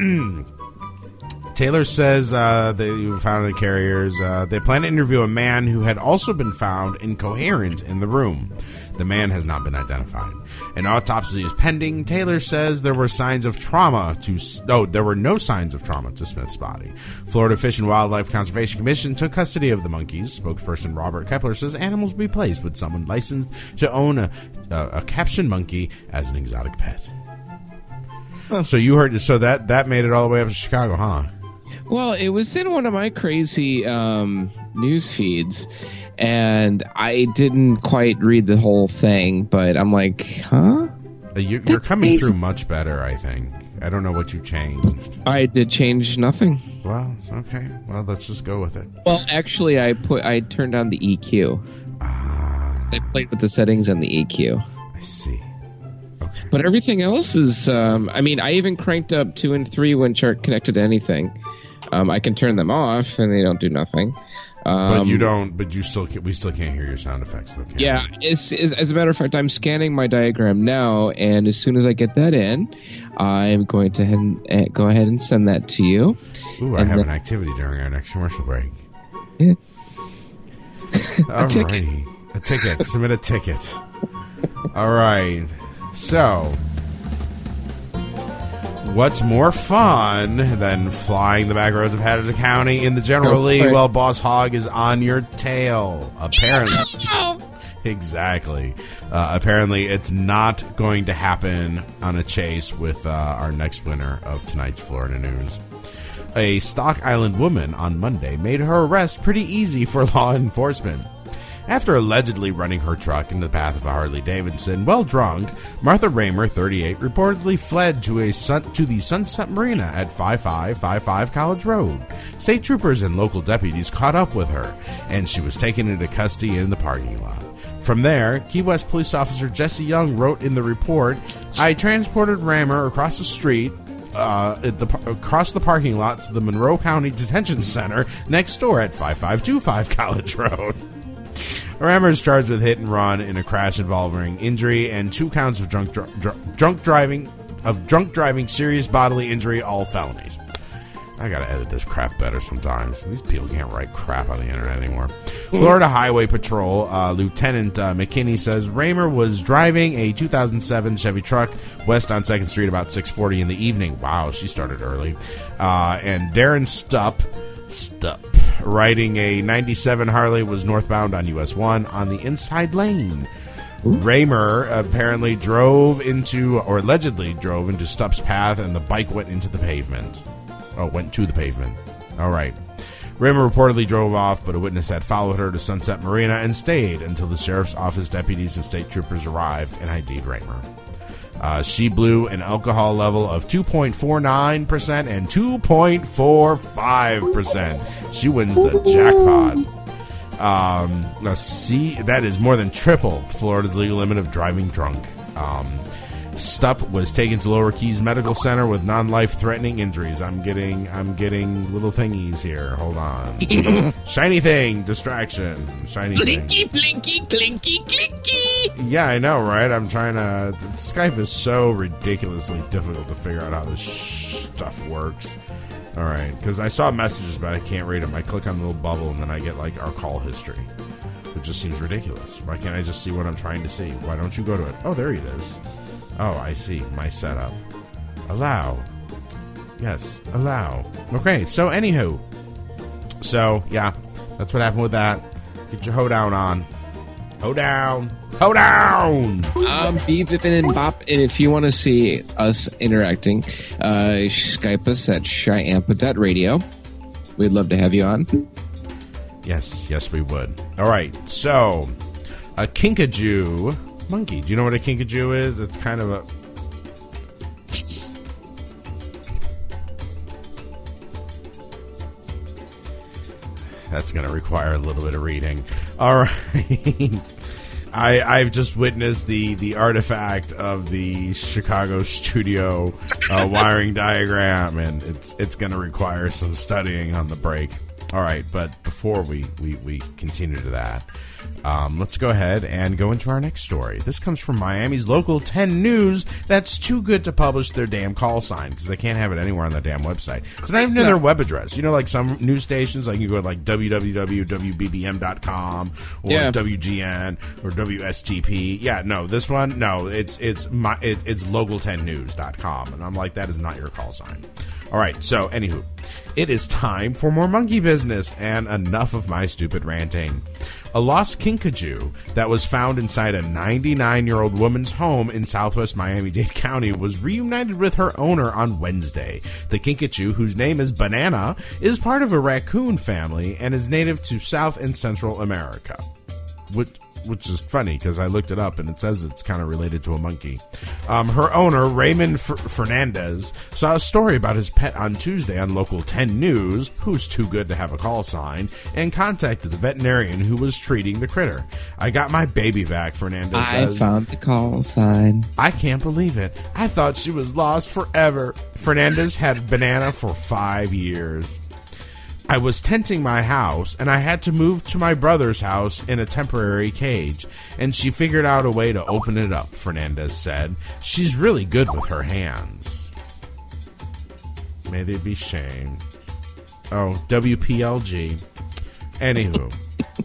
Taylor says they were found in the carriers. They plan to interview a man who had also been found incoherent in the room. The man has not been identified. An autopsy is pending. Taylor says there were signs of trauma there were no signs of trauma to Smith's body. Florida Fish and Wildlife Conservation Commission took custody of the monkeys. Spokesperson Robert Kepler says animals will be placed with someone licensed to own a caption monkey as an exotic pet. So you heard, so that made it all the way up to Chicago, huh? Well, it was in one of my crazy news feeds, and I didn't quite read the whole thing, but I'm like, huh? You're coming through much better, I think. I don't know what you changed. I did change nothing. Well, okay. Well, let's just go with it. Well, actually, I turned on the EQ. I played with the settings on the EQ. I see. Okay. But everything else is, I even cranked up 2 and 3 when chart connected to anything. I can turn them off and they don't do nothing. But you don't. But you still. We still can't hear your sound effects, though. Yeah. As a matter of fact, I'm scanning my diagram now, and as soon as I get that in, I'm going to go ahead and send that to you. Ooh, I have an activity during our next commercial break. Yeah. Alrighty. A ticket. Submit a ticket. All right. So, what's more fun than flying the back roads of Haddon County in the General Lee while Boss Hogg is on your tail? Apparently. Exactly. Apparently, it's not going to happen on a chase with our next winner of tonight's Florida News. A Stock Island woman on Monday made her arrest pretty easy for law enforcement. After allegedly running her truck into the path of a Harley-Davidson while drunk, Martha Raymer, 38, reportedly fled to the Sunset Marina at 5555 College Road. State troopers and local deputies caught up with her, and she was taken into custody in the parking lot. From there, Key West police officer Jesse Young wrote in the report, "I transported Raymer across the street, across the parking lot to the Monroe County Detention Center next door at 5525 College Road." Raymer is charged with hit and run in a crash involving injury and 2 counts of drunk driving, serious bodily injury, all felonies. I gotta edit this crap better sometimes. These people can't write crap on the internet anymore. Florida Highway Patrol Lieutenant McKinney says Raymer was driving a 2007 Chevy truck west on 2nd Street about 6:40 in the evening. Wow, she started early. And Darren Stupp, riding a 97 Harley, was northbound on US 1 on the inside lane. Raymer apparently allegedly drove into Stupp's path, and the bike went into the pavement. Oh, went to the pavement. All right. Raymer reportedly drove off, but a witness had followed her to Sunset Marina and stayed until the sheriff's office deputies and state troopers arrived and ID'd Raymer. She blew an alcohol level of 2.49% and 2.45%. She wins the jackpot. That is more than triple Florida's legal limit of driving drunk. Stupp was taken to Lower Keys Medical Center with non-life-threatening injuries. I'm getting little thingies here. Hold on. Shiny thing, distraction. Shiny blinky, thing. Blinky, blinky, blinky. Yeah, I know, right? I'm trying to... Skype is so ridiculously difficult to figure out how this stuff works. All right, because I saw messages, but I can't read them. I click on the little bubble, and then I get, like, our call history. It just seems ridiculous. Why can't I just see what I'm trying to see? Why don't you go to it? Oh, there it is. Oh, I see. My setup. Allow. Yes, allow. Okay, so anywho. So, yeah, that's what happened with that. Get your hoedown on. Hoedown. Hoedown! Beep, bippin', and bop. And if you want to see us interacting, Skype us at shyampa.radio. We'd love to have you on. Yes, we would. All right, so a kinkajou monkey. Do you know what a kinkajou is? It's kind of a... That's going to require a little bit of reading. All right. I've just witnessed the artifact of the Chicago studio wiring diagram, and it's going to require some studying on the break. All right, but before we continue to that, let's go ahead and go into our next story. This comes from Miami's Local 10 News. That's too good to publish their damn call sign because they can't have it anywhere on their damn website. It's not even in their web address. You know, like some news stations, like you go to like www.wbbm.com or WGN or WSTP. Yeah, no, this one, no, it's local10news.com, and I'm like, that is not your call sign. All right, so anywho, it is time for more monkey business and enough of my stupid ranting. A lost kinkajou that was found inside a 99-year-old woman's home in southwest Miami-Dade County was reunited with her owner on Wednesday. The kinkajou, whose name is Banana, is part of a raccoon family and is native to South and Central America. Which is funny because I looked it up and it says it's kind of related to a monkey. Her owner, Raymond Fernandez, saw a story about his pet on Tuesday on Local 10 News, who's too good to have a call sign, and contacted the veterinarian who was treating the critter. I got my baby back, Fernandez says. I found the call sign. I can't believe it. I thought she was lost forever. Fernandez had Banana for 5 years. I was tenting my house, and I had to move to my brother's house in a temporary cage, and she figured out a way to open it up, Fernandez said. She's really good with her hands. May they be shamed. Oh, WPLG. Anywho.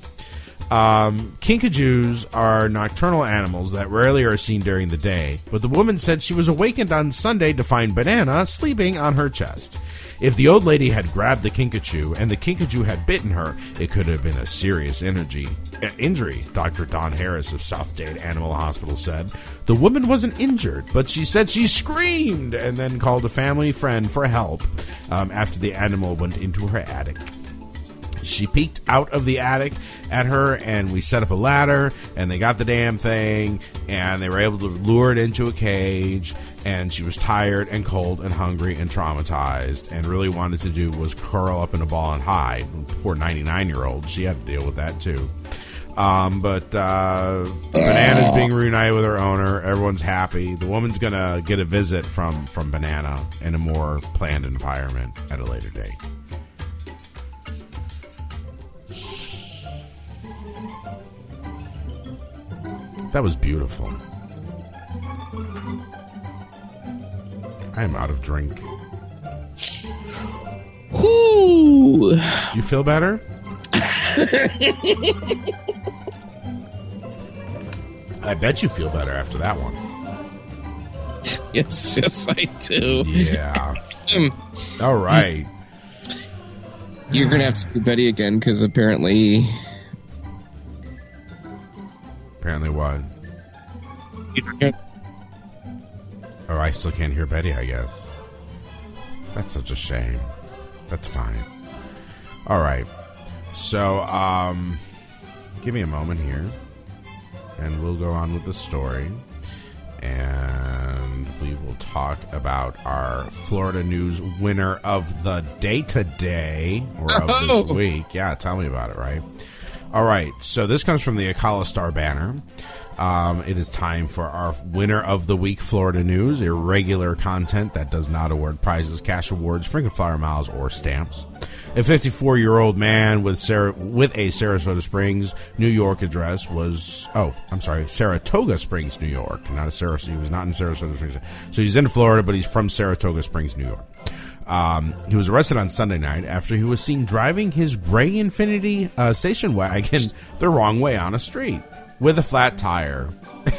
Kinkajous are nocturnal animals that rarely are seen during the day, but the woman said she was awakened on Sunday to find Banana sleeping on her chest. If the old lady had grabbed the kinkajou and the kinkajou had bitten her, it could have been a serious injury, Dr. Don Harris of Southdale Animal Hospital said. The woman wasn't injured, but she said she screamed and then called a family friend for help after the animal went into her attic. She peeked out of the attic at her, and we set up a ladder, and they got the damn thing, and they were able to lure it into a cage, and she was tired and cold and hungry and traumatized, and really wanted to do was curl up in a ball and hide. Poor 99-year-old, she had to deal with that too. But Banana's being reunited with her owner. Everyone's happy. The woman's gonna get a visit from Banana in a more planned environment at a later date. That was beautiful. I am out of drink. Ooh. Do you feel better? I bet you feel better after that one. Yes, I do. Yeah. All right. You're going to have to do Betty again, because apparently... Apparently what? Oh, I still can't hear Betty, I guess. That's such a shame. That's fine. All right. So, give me a moment here, and we'll go on with the story, and we will talk about our Florida News winner of the day today, or of this week. Yeah, tell me about it, right? All right, so this comes from the Akala Star Banner. It is time for our winner of the week Florida News, irregular content that does not award prizes, cash awards, frequent flyer miles, or stamps. A 54-year-old man with a Saratoga Springs, New York address was... Oh, I'm sorry, Saratoga Springs, New York. Not a Saratoga. He was not in Saratoga Springs. So he's in Florida, but he's from Saratoga Springs, New York. He was arrested on Sunday night after he was seen driving his gray Infiniti station wagon the wrong way on a street with a flat tire.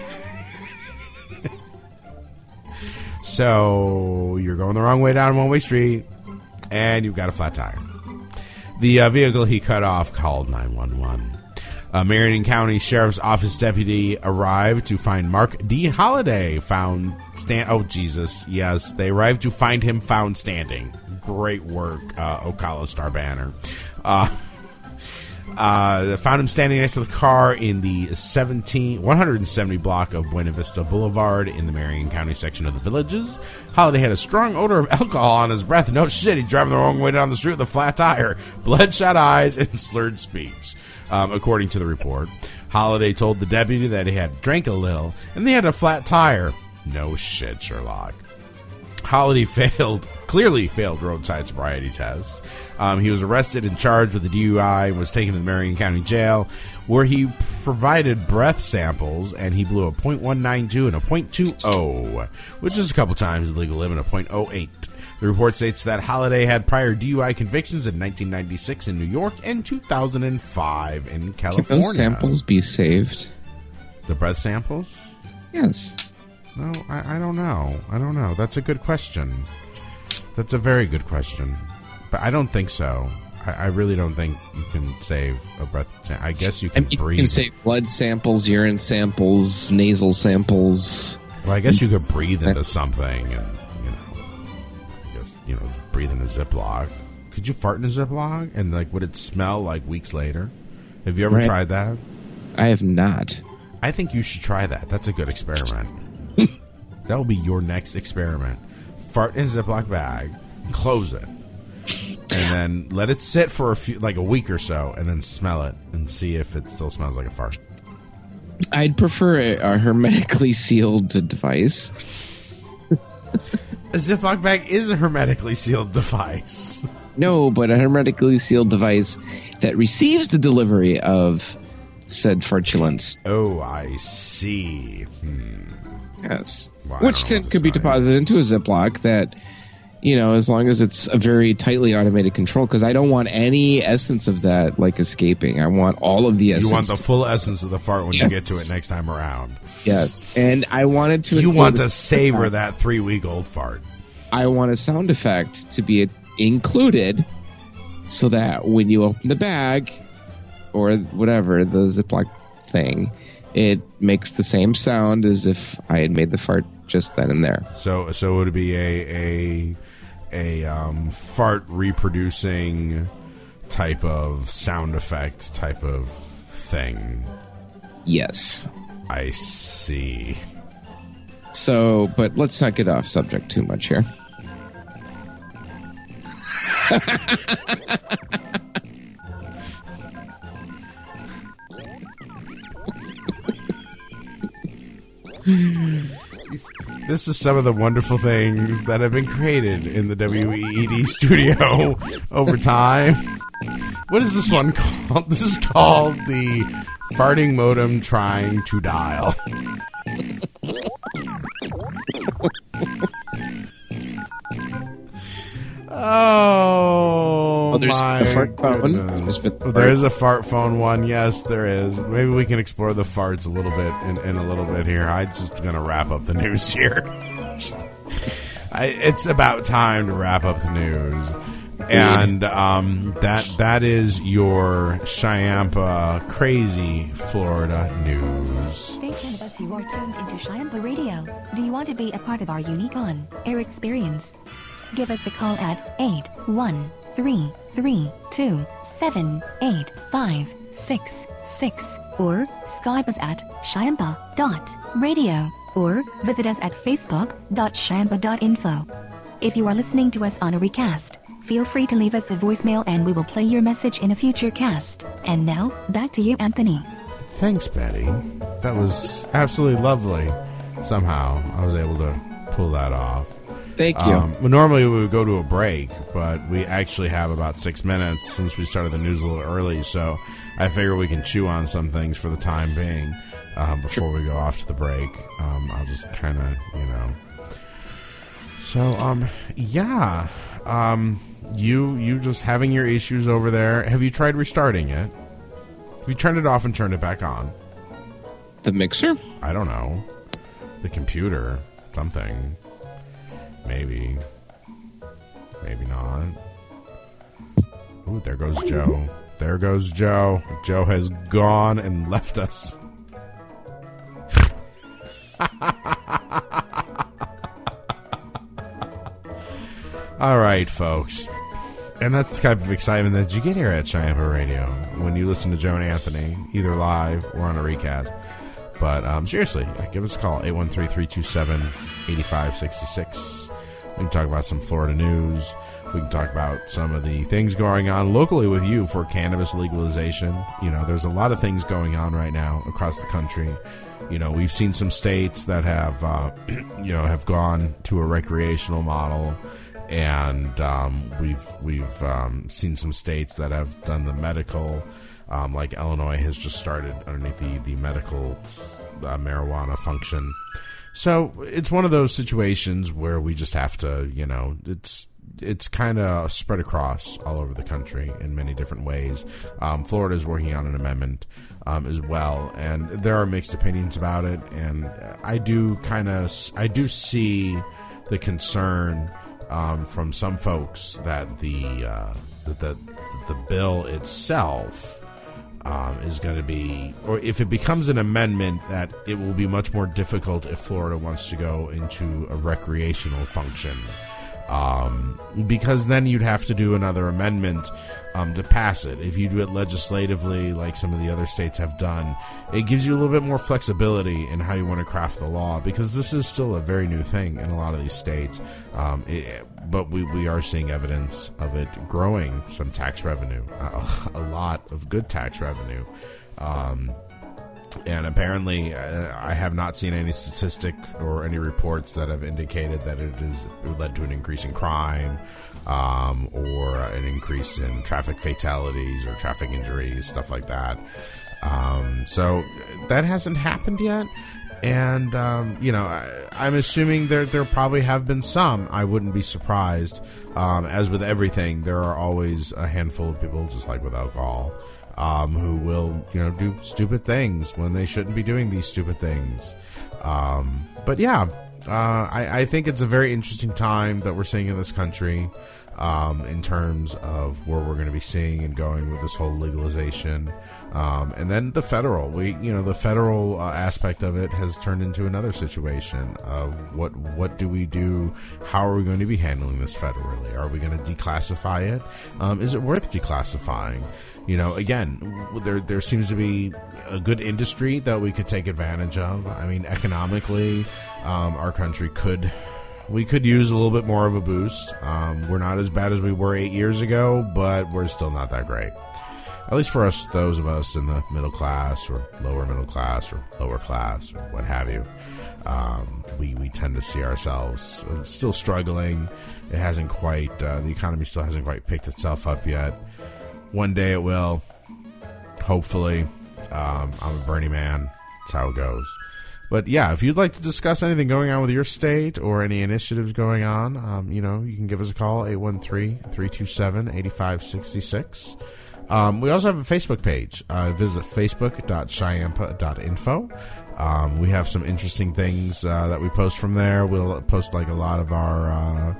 So you're going the wrong way down a one-way street, and you've got a flat tire. The vehicle he cut off called 911. Marion County Sheriff's Office deputy arrived to find Mark D. Holliday found oh, Jesus. Yes, they arrived to find him found standing. Great work, Ocala Star Banner. Found him standing next to the car in the 170 block of Buena Vista Boulevard in the Marion County section of the Villages. Holliday had a strong odor of alcohol on his breath. No shit, he's driving the wrong way down the street with a flat tire, bloodshot eyes, and slurred speech. According to the report, Holliday told the deputy that he had drank a little and they had a flat tire. No shit, Sherlock. Holliday clearly failed roadside sobriety tests. He was arrested and charged with a DUI and was taken to the Marion County Jail, where he provided breath samples, and he blew a .192 and a .20, which is a couple times the legal limit of .08. The report states that Holliday had prior DUI convictions in 1996 in New York and 2005 in California. Can those samples be saved? The breath samples? Yes. No, I don't know. I don't know. That's a good question. That's a very good question. But I don't think so. I really don't think you can save a breath sample. I guess you can breathe. You can save blood samples, urine samples, nasal samples. Well, I guess you could breathe into something and, breathe in a Ziploc. Could you fart in a Ziploc? And, would it smell, weeks later? Have you ever tried that? I have not. I think you should try that. That's a good experiment. That will be your next experiment. Fart in a Ziploc bag, close it, and then let it sit for a week or so, and then smell it and see if it still smells like a fart. I'd prefer a hermetically sealed device. A Ziploc bag is a hermetically sealed device. No, but a hermetically sealed device that receives the delivery of said flatulence. Oh, I see. Yes. Well, which then could be deposited into a Ziploc that, as long as it's a very tightly automated control, because I don't want any essence of that, escaping. I want all of the essence. You want the full essence of the fart when you get to it next time around. Yes. And I wanted to... You want to savor that 3-week-old fart. I want a sound effect to be included so that when you open the bag or whatever, the Ziploc thing, it makes the same sound as if I had made the fart just then and there. So would it be a fart reproducing type of sound effect type of thing? Yes. I see. So, but let's not get off subject too much here. This is some of the wonderful things that have been created in the WEED studio over time. What is this one called? This is called the farting modem trying to dial. Oh, there's my a fart phone. There is a fart phone one. Yes, there is. Maybe we can explore the farts a little bit in a little bit here. I'm just going to wrap up the news here. It's about time to wrap up the news. And that is your Chiampa Crazy Florida news. Stay tuned with us. You are tuned into Chiampa Radio. Do you want to be a part of our unique on-air experience? Give us a call at 813-327-8566 or Skype us at chiampa.radio or visit us at facebook.chiampa.info. If you are listening to us on a recast, feel free to leave us a voicemail and we will play your message in a future cast. And now, back to you, Anthony. Thanks, Betty. That was absolutely lovely. Somehow, I was able to pull that off. Thank you. Normally we would go to a break, but we actually have about 6 minutes since we started the news a little early, so I figure we can chew on some things for the time being before we go off to the break. I'll just kind of, So, yeah. You just having your issues over there. Have you tried restarting it? Have you turned it off and turned it back on? The mixer? I don't know. The computer. Something. Maybe. Maybe not. Ooh, there goes Joe. There goes Joe. Joe has gone and left us. All right, folks. And that's the type of excitement that you get here at Chiampa Radio when you listen to Joe and Anthony, either live or on a recast. But seriously, give us a call, 813-327-8566. We can talk about some Florida news. We can talk about some of the things going on locally with you for cannabis legalization. There's a lot of things going on right now across the country. We've seen some states that have, have gone to a recreational model, and we've seen some states that have done the medical. Like Illinois has just started underneath the medical marijuana function. So it's one of those situations where we just have to, it's kind of spread across all over the country in many different ways. Florida is working on an amendment as well, and there are mixed opinions about it. And I do see the concern from some folks that the bill itself is going to be, or if it becomes an amendment, that it will be much more difficult if Florida wants to go into a recreational function. Because then you'd have to do another amendment to pass it. If you do it legislatively, like some of the other states have done, it gives you a little bit more flexibility in how you want to craft the law, because this is still a very new thing in a lot of these states. But we are seeing evidence of it growing some tax revenue, a lot of good tax revenue. And apparently, I have not seen any statistic or any reports that have indicated that it led to an increase in crime or an increase in traffic fatalities or traffic injuries, stuff like that. So that hasn't happened yet. And, I'm assuming there probably have been some. I wouldn't be surprised. As with everything, there are always a handful of people, just like with alcohol, who will, do stupid things when they shouldn't be doing these stupid things. But yeah, I think it's a very interesting time that we're seeing in this country, in terms of where we're going to be seeing and going with this whole legalization. And then the federal, the federal aspect of it has turned into another situation of what do we do? How are we going to be handling this federally? Are we going to declassify it? Is it worth declassifying? Again, there seems to be a good industry that we could take advantage of. I mean, economically, our country could use a little bit more of a boost. We're not as bad as we were 8 years ago, but we're still not that great. At least for us, those of us in the middle class or lower middle class or lower class or what have you, we tend to see ourselves still struggling. It hasn't quite, the economy still hasn't quite picked itself up yet. One day it will, hopefully. I'm a Bernie man. That's how it goes. But yeah, if you'd like to discuss anything going on with your state or any initiatives going on, you can give us a call, 813-327-8566. We also have a Facebook page. Visit facebook.chiampa.info. We have some interesting things that we post from there. We'll post like a lot of our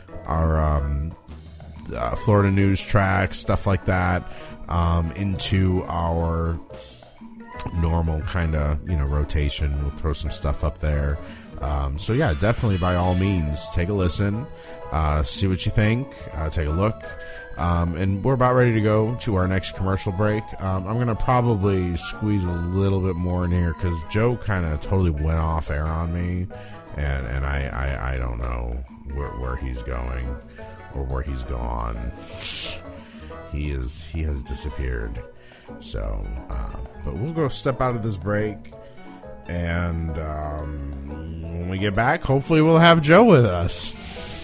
Florida news tracks, stuff like that, into our normal kind of rotation. We'll throw some stuff up there. So yeah, definitely by all means take a listen, see what you think, take a look. And we're about ready to go to our next commercial break. I'm going to probably squeeze a little bit more in here because Joe kind of totally went off air on me, and I don't know where he's going or where he's gone. He has disappeared. So, but we'll go step out of this break, and when we get back, hopefully we'll have Joe with us.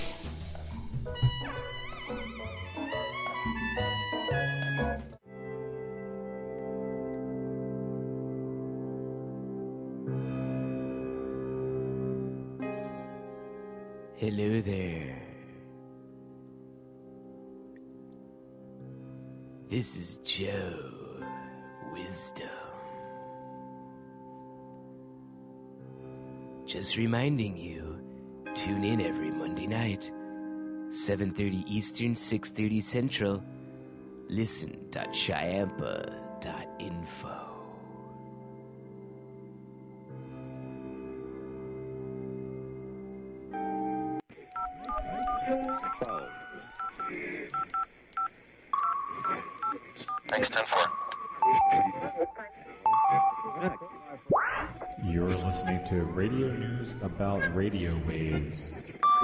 Hello there. This is Joe Wisdom. Just reminding you, tune in every Monday night, 7:30 Eastern, 6:30 Central. Listen.chiampa.info. Thanks, 10-4. You're listening to radio news about radio waves.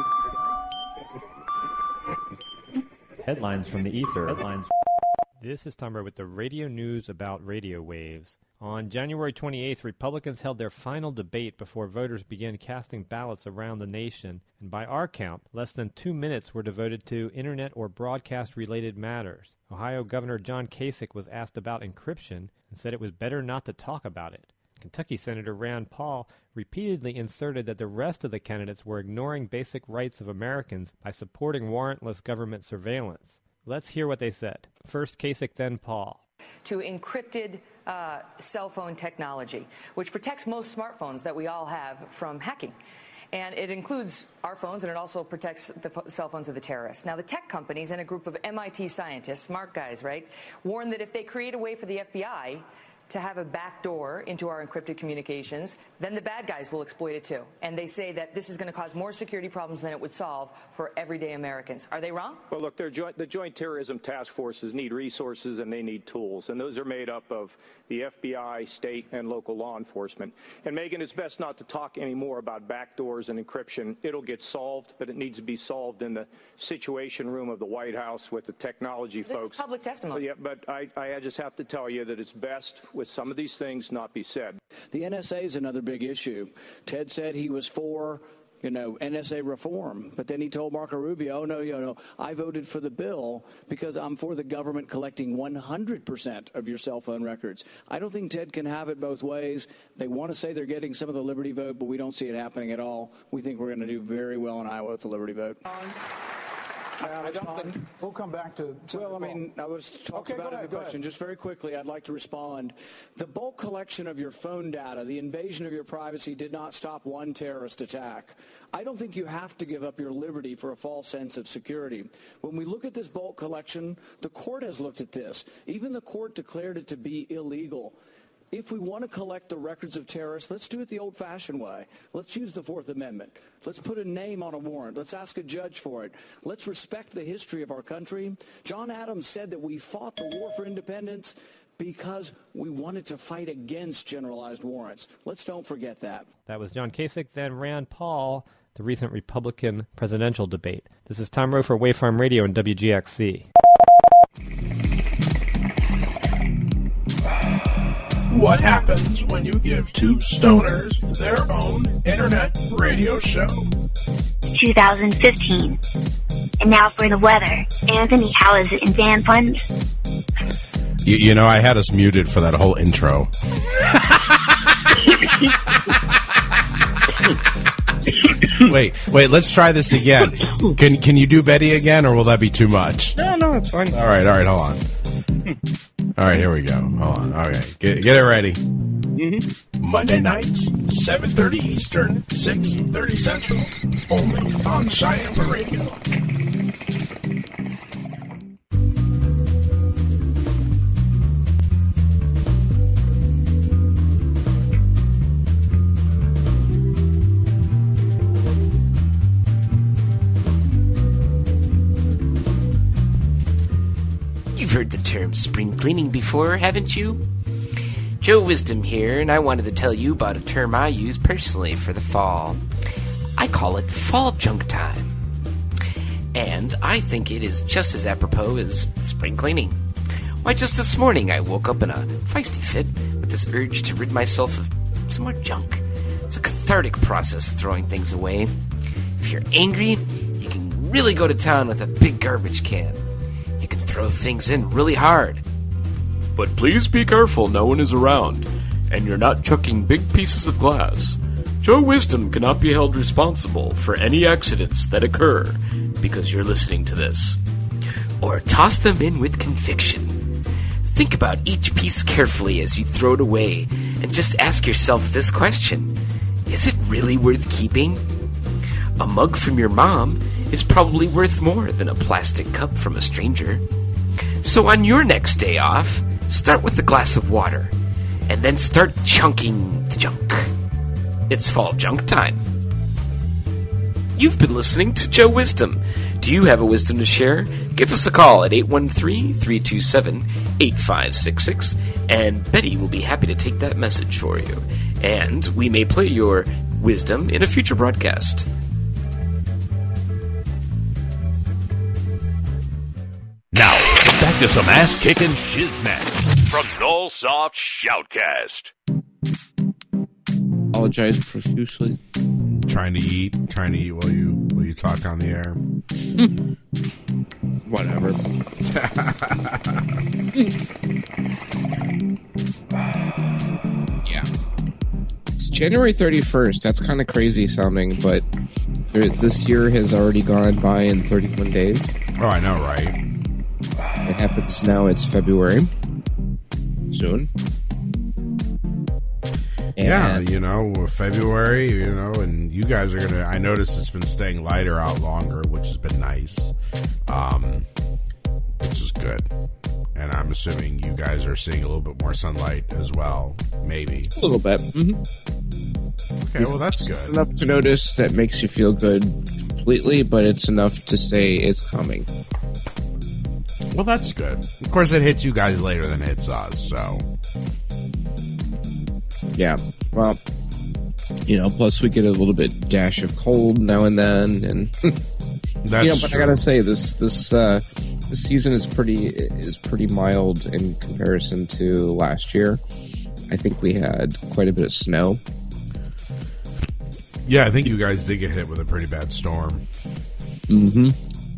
Headlines from the ether. This is Tom Ray with the radio news about radio waves. On January 28th, Republicans held their final debate before voters began casting ballots around the nation, and by our count, less than 2 minutes were devoted to internet or broadcast-related matters. Ohio Governor John Kasich was asked about encryption and said it was better not to talk about it. Kentucky Senator Rand Paul repeatedly inserted that the rest of the candidates were ignoring basic rights of Americans by supporting warrantless government surveillance. Let's hear what they said. First Kasich, then Paul. To encrypted cell phone technology, which protects most smartphones that we all have from hacking. And it includes our phones, and it also protects the cell phones of the terrorists. Now, the tech companies and a group of MIT scientists, smart guys, right, warn that if they create a way for the FBI to have a backdoor into our encrypted communications, then the bad guys will exploit it too. And they say that this is going to cause more security problems than it would solve for everyday Americans. Are they wrong? Well, look, the Joint Terrorism Task Forces need resources and they need tools, and those are made up of the FBI, state, and local law enforcement. And, Megan, it's best not to talk anymore about backdoors and encryption. It'll get solved, but it needs to be solved in the Situation Room of the White House with the technology folks. This is public testimony. Yeah, but I just have to tell you that it's best with some of these things not be said. The NSA is another big issue. Ted said he was for NSA reform. But then he told Marco Rubio, no, I voted for the bill because I'm for the government collecting 100% of your cell phone records. I don't think Ted can have it both ways. They want to say they're getting some of the Liberty vote, but we don't see it happening at all. We think we're going to do very well in Iowa with the Liberty vote. I don't think we'll come back to. Well, I was talking about in the question. Just very quickly, I'd like to respond. The bulk collection of your phone data, the invasion of your privacy, did not stop one terrorist attack. I don't think you have to give up your liberty for a false sense of security. When we look at this bulk collection, the court has looked at this. Even the court declared it to be illegal. If we want to collect the records of terrorists, let's do it the old-fashioned way. Let's use the Fourth Amendment. Let's put a name on a warrant. Let's ask a judge for it. Let's respect the history of our country. John Adams said that we fought the war for independence because we wanted to fight against generalized warrants. Let's don't forget that. That was John Kasich, then Rand Paul, the recent Republican presidential debate. This is Tom Rowe for Wavefarm Radio and WGXC. What happens when you give two stoners their own internet radio show? 2015. And now for the weather. Anthony, how is it in San Juan? You know, I had us muted for that whole intro. Wait, let's try this again. Can you do Betty again, or will that be too much? No, it's fine. All right, hold on. All right, here we go. Hold on. Okay, get it ready. Mm-hmm. Monday nights, 7:30 Eastern, 6:30 Central, only on Cheyenne Radio. You've heard the term spring cleaning before, haven't you? Joe Wisdom here, and I wanted to tell you about a term I use personally for the fall. I call it fall junk time. And I think it is just as apropos as spring cleaning. Why, just this morning I woke up in a feisty fit with this urge to rid myself of some more junk. It's a cathartic process throwing things away. If you're angry, you can really go to town with a big garbage can. You can throw things in really hard. But please be careful no one is around, and you're not chucking big pieces of glass. Joe Wisdom cannot be held responsible for any accidents that occur because you're listening to this. Or toss them in with conviction. Think about each piece carefully as you throw it away, and just ask yourself this question. Is it really worth keeping? A mug from your mom is probably worth more than a plastic cup from a stranger. So on your next day off, start with a glass of water, and then start chunking the junk. It's fall junk time. You've been listening to Joe Wisdom. Do you have a wisdom to share? Give us a call at 813-327-8566, and Betty will be happy to take that message for you. And we may play your wisdom in a future broadcast. Now, back to some ass-kicking shiznat from Nullsoft Shoutcast. Apologize profusely. Trying to eat while you talk on the air. Whatever. Yeah. It's January 31st. That's kind of crazy sounding, but this year has already gone by in 31 days. Oh, I know, right? It happens now. It's February. Soon. Yeah, February, and you guys are gonna. I noticed it's been staying lighter out longer, which has been nice, which is good. And I'm assuming you guys are seeing a little bit more sunlight as well, maybe a little bit. Mm-hmm. Okay, well that's good. Enough to notice that makes you feel good completely, but it's enough to say it's coming. Well, that's good. Of course, it hits you guys later than it hits us, so. Yeah, well, plus we get a little bit dash of cold now and then, and that's but true. I gotta say this season is pretty mild in comparison to last year. I think we had quite a bit of snow. Yeah, I think you guys did get hit with a pretty bad storm. Mm-hmm.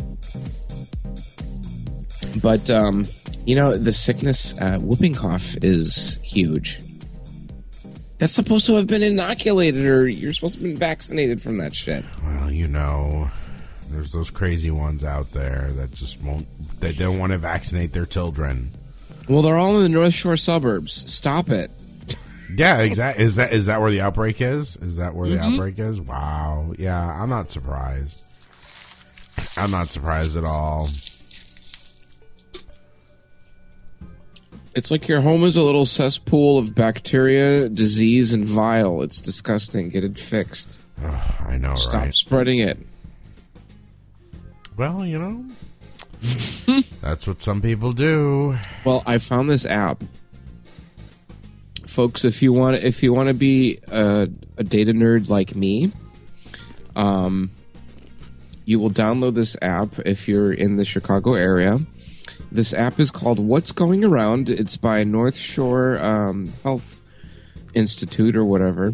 But, the sickness, whooping cough is huge. That's supposed to have been inoculated, or you're supposed to have been vaccinated from that shit. Well, there's those crazy ones out there that just they don't want to vaccinate their children. Well, they're all in the North Shore suburbs. Stop it. Yeah, exactly. Is that where the outbreak is? Is that where the outbreak is? Wow. Yeah, I'm not surprised. I'm not surprised at all. It's like your home is a little cesspool of bacteria, disease, and vile. It's disgusting. Get it fixed. Oh, I know, Stop right? spreading it. Well, that's what some people do. Well, I found this app. Folks, if you want to be a data nerd like me, you will download this app if you're in the Chicago area. This app is called What's Going Around. It's by North Shore Health Institute or whatever.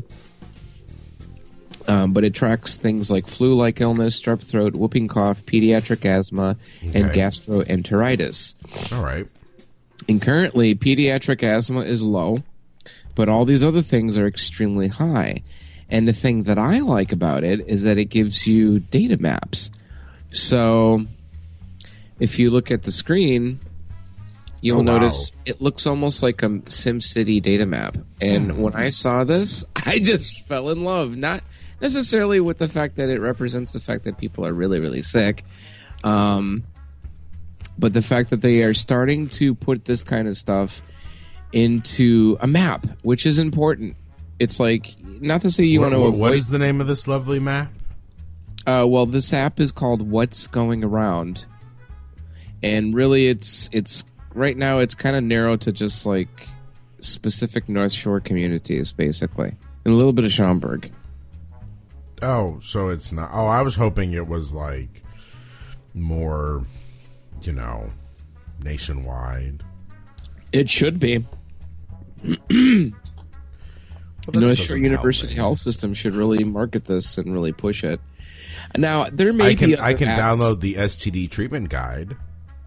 But it tracks things like flu-like illness, strep throat, whooping cough, pediatric asthma, and gastroenteritis. All right. And currently, pediatric asthma is low, but all these other things are extremely high. And the thing that I like about it is that it gives you data maps. So if you look at the screen, you'll notice it looks almost like a SimCity data map. And when I saw this, I just fell in love. Not necessarily with the fact that it represents the fact that people are really, really sick, but the fact that they are starting to put this kind of stuff into a map, which is important. It's like, not to say you want to avoid... What is the name of this lovely map? Well, this app is called What's Going Around. And really, it's right now, it's kind of narrow to just like specific North Shore communities, basically. And a little bit of Schaumburg. Oh, so it's not... Oh, I was hoping it was like more, nationwide. It should be. North Shore University Health System should really market this and really push it. Now, there may be I can apps. download the STD treatment guide.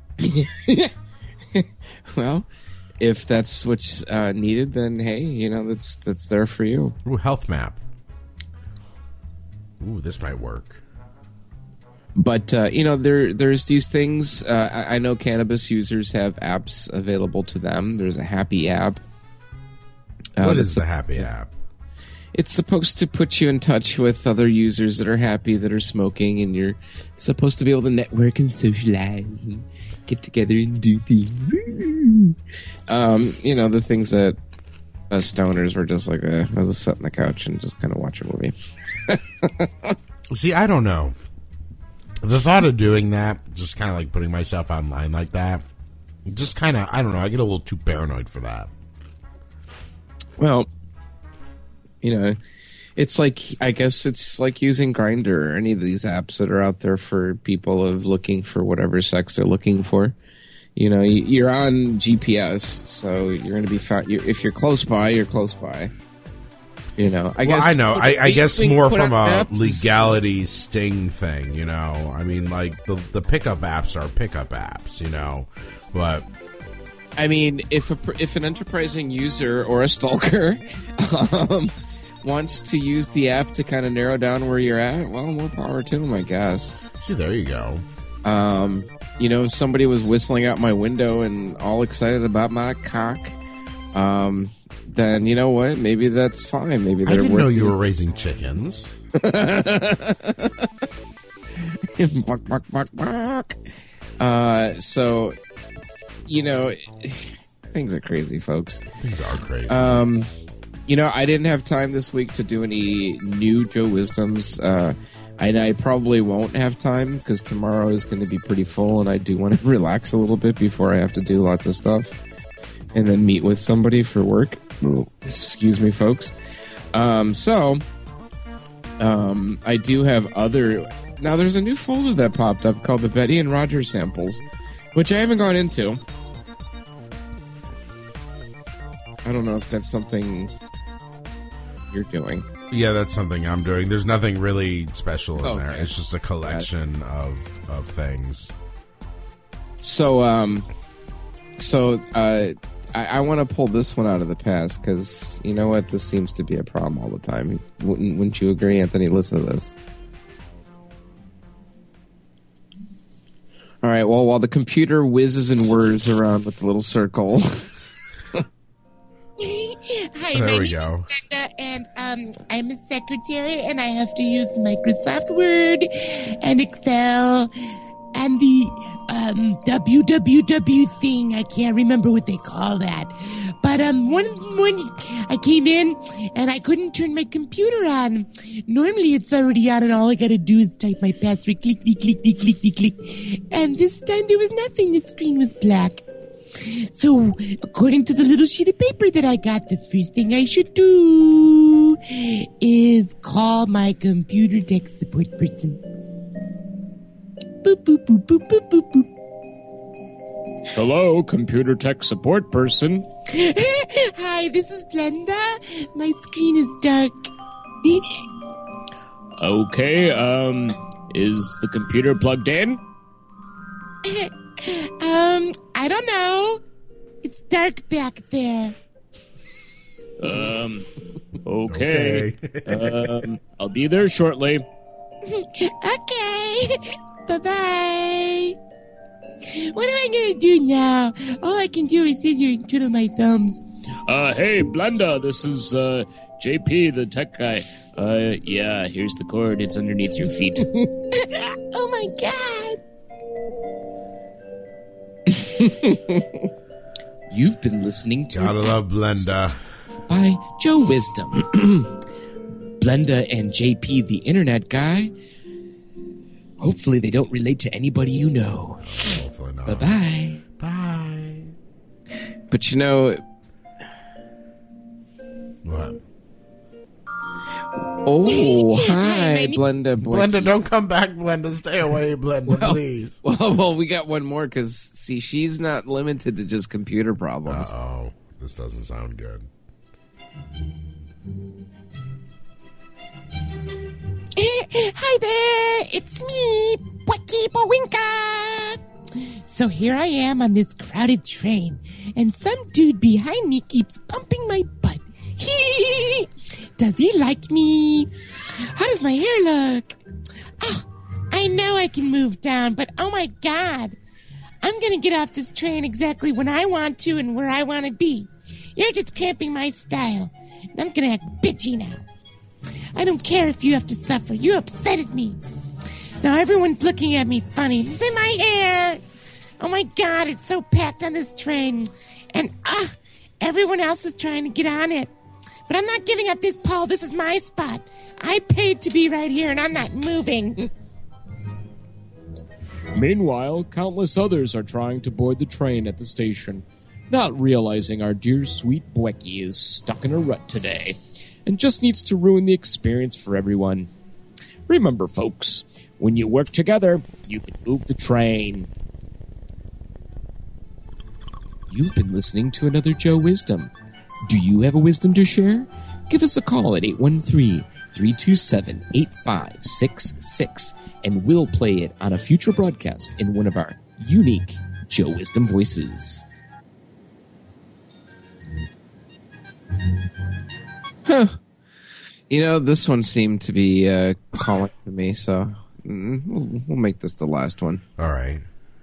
Well, if that's what's needed, then hey, that's there for you. Ooh, health map. Ooh, this might work. But there's these things. I know cannabis users have apps available to them. There's a Happy app. What is the Happy app? It's supposed to put you in touch with other users that are happy, that are smoking, and you're supposed to be able to network and socialize and get together and do things. The things that us stoners were just like, I was just sit on the couch and just kind of watch a movie. See, I don't know. The thought of doing that, just kind of like putting myself online like that, just kind of, I don't know, I get a little too paranoid for that. Well, it's like, I guess it's like using Grindr or any of these apps that are out there for people of looking for whatever sex they're looking for. You're on GPS, so you're going to be found. If you're close by, you're close by. I guess. I know. I guess more from a legality sting thing. I mean, like the pickup apps are pickup apps. But I mean, if an enterprising user or a stalker wants to use the app to kind of narrow down where you're at, well, more power to them, I guess. See, there you go. If somebody was whistling out my window and all excited about my cock, then you know what? Maybe that's fine. Maybe they're. I didn't know you were raising chickens. Bark, bark, bark, bark. So, things are crazy, folks. Things are crazy. I didn't have time this week to do any new Joe Wisdoms. And I probably won't have time because tomorrow is going to be pretty full, and I do want to relax a little bit before I have to do lots of stuff and then meet with somebody for work. Excuse me, folks. I do have other... Now, there's a new folder that popped up called the Betty and Roger Samples, which I haven't gone into. I don't know if that's something you're doing. Yeah, that's something I'm doing. There's nothing really special in there. Okay. It's just a collection of things. So, I want to pull this one out of the past because you know what? This seems to be a problem all the time. Wouldn't you agree, Anthony? Listen to this. All right. Well, while the computer whizzes and whirs around with the little circle. Hi, my name is Glenda, and I'm a secretary, and I have to use Microsoft Word and Excel and the www thing. I can't remember what they call that. But one morning I came in and I couldn't turn my computer on. Normally it's already on and all I gotta do is type my password, click, click, click, click, click, click, click. And this time there was nothing. The screen was black. So, according to the little sheet of paper that I got, the first thing I should do is call my computer tech support person. Boop, boop, boop, boop, boop, boop, boop. Hello, computer tech support person. Hi, this is Glenda. My screen is dark. Okay, is the computer plugged in? I don't know. It's dark back there. Okay. I'll be there shortly. Okay. Bye-bye. What am I gonna do now? All I can do is sit here and twiddle my thumbs. Hey, Blenda, this is, JP, the tech guy. Yeah, here's the cord. It's underneath your feet. Oh my god. You've been listening to Gotta love Blenda by Joe Wisdom. Blenda and JP, the internet guy. Hopefully they don't relate to anybody you know. Hopefully not. Bye-bye. Bye. But you know... What? Oh, hi, Blenda. Boy. Blenda, don't come back, Blenda. Stay away, Blenda, please. Well, we got one more because, see, she's not limited to just computer problems. Uh-oh. This doesn't sound good. Hi there, it's me, Bweki Bowinka. So here I am on this crowded train, and some dude behind me keeps bumping my butt. Does he like me? How does my hair look? Oh, I know I can move down, but oh my god. I'm gonna get off this train exactly when I want to and where I want to be. You're just cramping my style, and I'm gonna act bitchy now. I don't care if you have to suffer. You upsetted me. Now everyone's looking at me funny. Look at my hair. Oh my god, it's so packed on this train. And everyone else is trying to get on it. But I'm not giving up this pole. This is my spot. I paid to be right here and I'm not moving. Meanwhile, countless others are trying to board the train at the station, not realizing our dear sweet Bweki is stuck in a rut today and just needs to ruin the experience for everyone. Remember, folks, when you work together, you can move the train. You've been listening to another Joe Wisdom. Do you have a wisdom to share? Give us a call at 813-327-8566, and we'll play it on a future broadcast in one of our unique Joe Wisdom voices. Huh. You know, this one seemed to be calling to me, so we'll make this the last one. All right.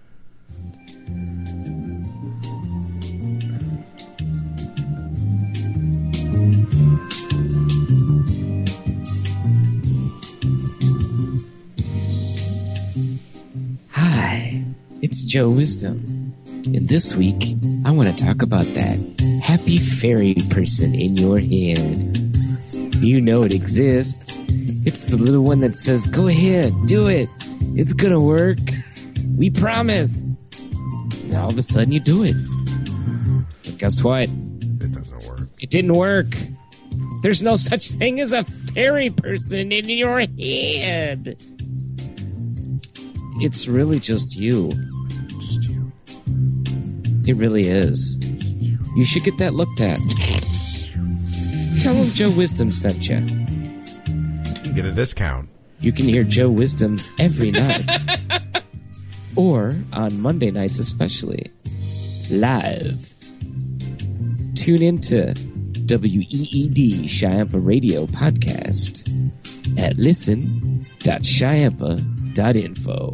Hi, it's Joe Wisdom. And this week, I want to talk about that happy fairy person in your head. You know it exists. It's the little one that says, go ahead, do it. It's gonna work. We promise. And all of a sudden you do it. But guess what? It doesn't work. It didn't work. There's no such thing as a fairy person in your head. It's really just you. Just you. It really is. You should get that looked at. tell them Joe Wisdom sent you. You get a discount. You can hear Joe Wisdom's every night. Or on Monday nights especially. Live. Tune into WEED Chiampa Radio Podcast at listen.chiampa.info.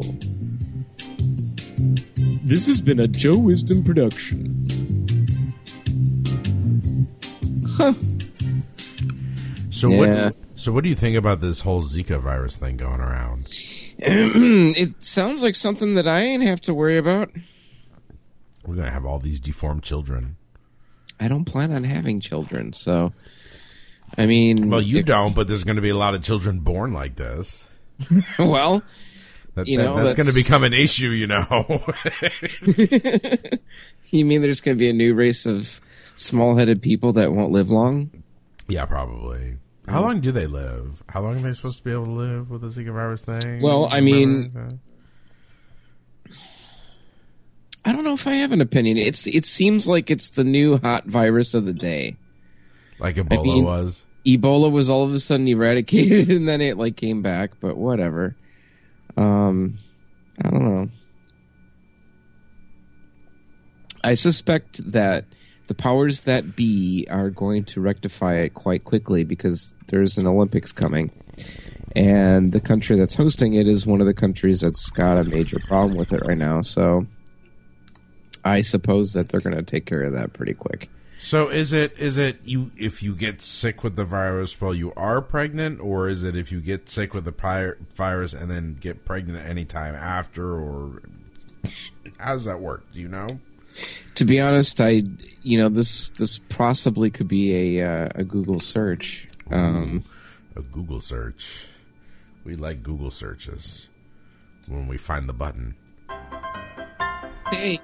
This has been a Joe Wisdom production. Huh. So what do you think about this whole Zika virus thing going around? It sounds like something that I ain't have to worry about. We're going to have all these deformed children. I don't plan on having children, so... I mean... Well, you don't, but there's going to be a lot of children born like this. Well... that's going to become an issue, you know. You mean there's going to be a new race of small-headed people that won't live long? Yeah, probably. How long do they live? How long are they supposed to be able to live with the Zika virus thing? Well, I mean... I don't know if I have an opinion. It seems like it's the new hot virus of the day. Like Ebola was? Ebola was all of a sudden eradicated and then it like came back, but whatever. I don't know. I suspect that the powers that be are going to rectify it quite quickly because there's an Olympics coming. And the country that's hosting it is one of the countries that's got a major problem with it right now, so... I suppose that they're going to take care of that pretty quick. So is it you if you get sick with the virus while you are pregnant, or is it if you get sick with the virus and then get pregnant any time after, or how does that work? Do you know? To be honest, this possibly could be a Google search. A Google search. We like Google searches when we find the button. Hey,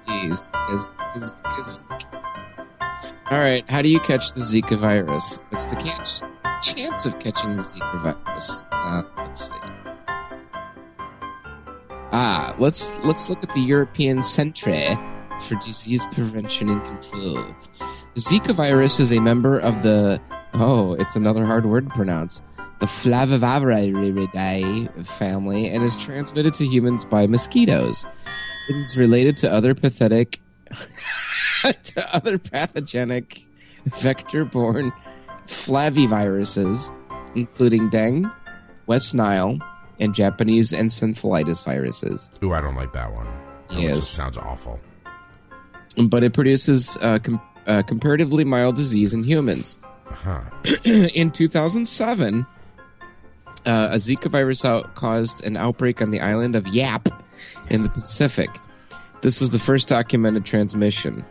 all right, how do you catch the Zika virus? What's the chance of catching the Zika virus? Let's see. Let's look at the European Centre for Disease Prevention and Control. The Zika virus is a member of the it's another hard word to pronounce. The Flaviviridae family, and is transmitted to humans by mosquitoes. It is related to other pathogenic vector-borne flaviviruses, including dengue, West Nile, and Japanese encephalitis viruses. Ooh, I don't like that one. That yes. just sounds awful. But it produces comparatively mild disease in humans. Huh. In 2007, a Zika virus caused an outbreak on the island of Yap in the Pacific. This was the first documented transmission.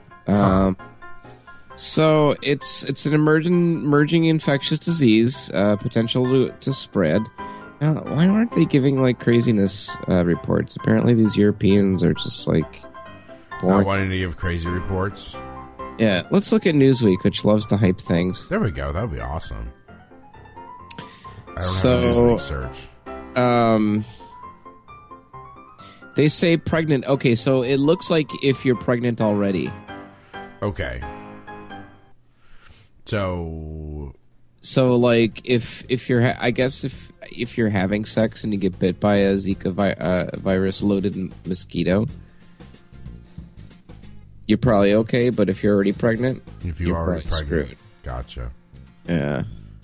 So it's an emerging infectious disease, potential to spread. Why aren't they giving like craziness reports? Apparently these Europeans are just like boring. Not wanting to give crazy reports. Yeah, let's look at Newsweek, which loves to hype things. There we go. That would be awesome. I don't have a Newsweek search. They say pregnant. Okay, so it looks like if you're pregnant already. Okay. So like if you're I guess if you're having sex and you get bit by a Zika virus loaded mosquito, you're probably okay. But if you're already pregnant, you're already pregnant, screwed. Gotcha. Yeah.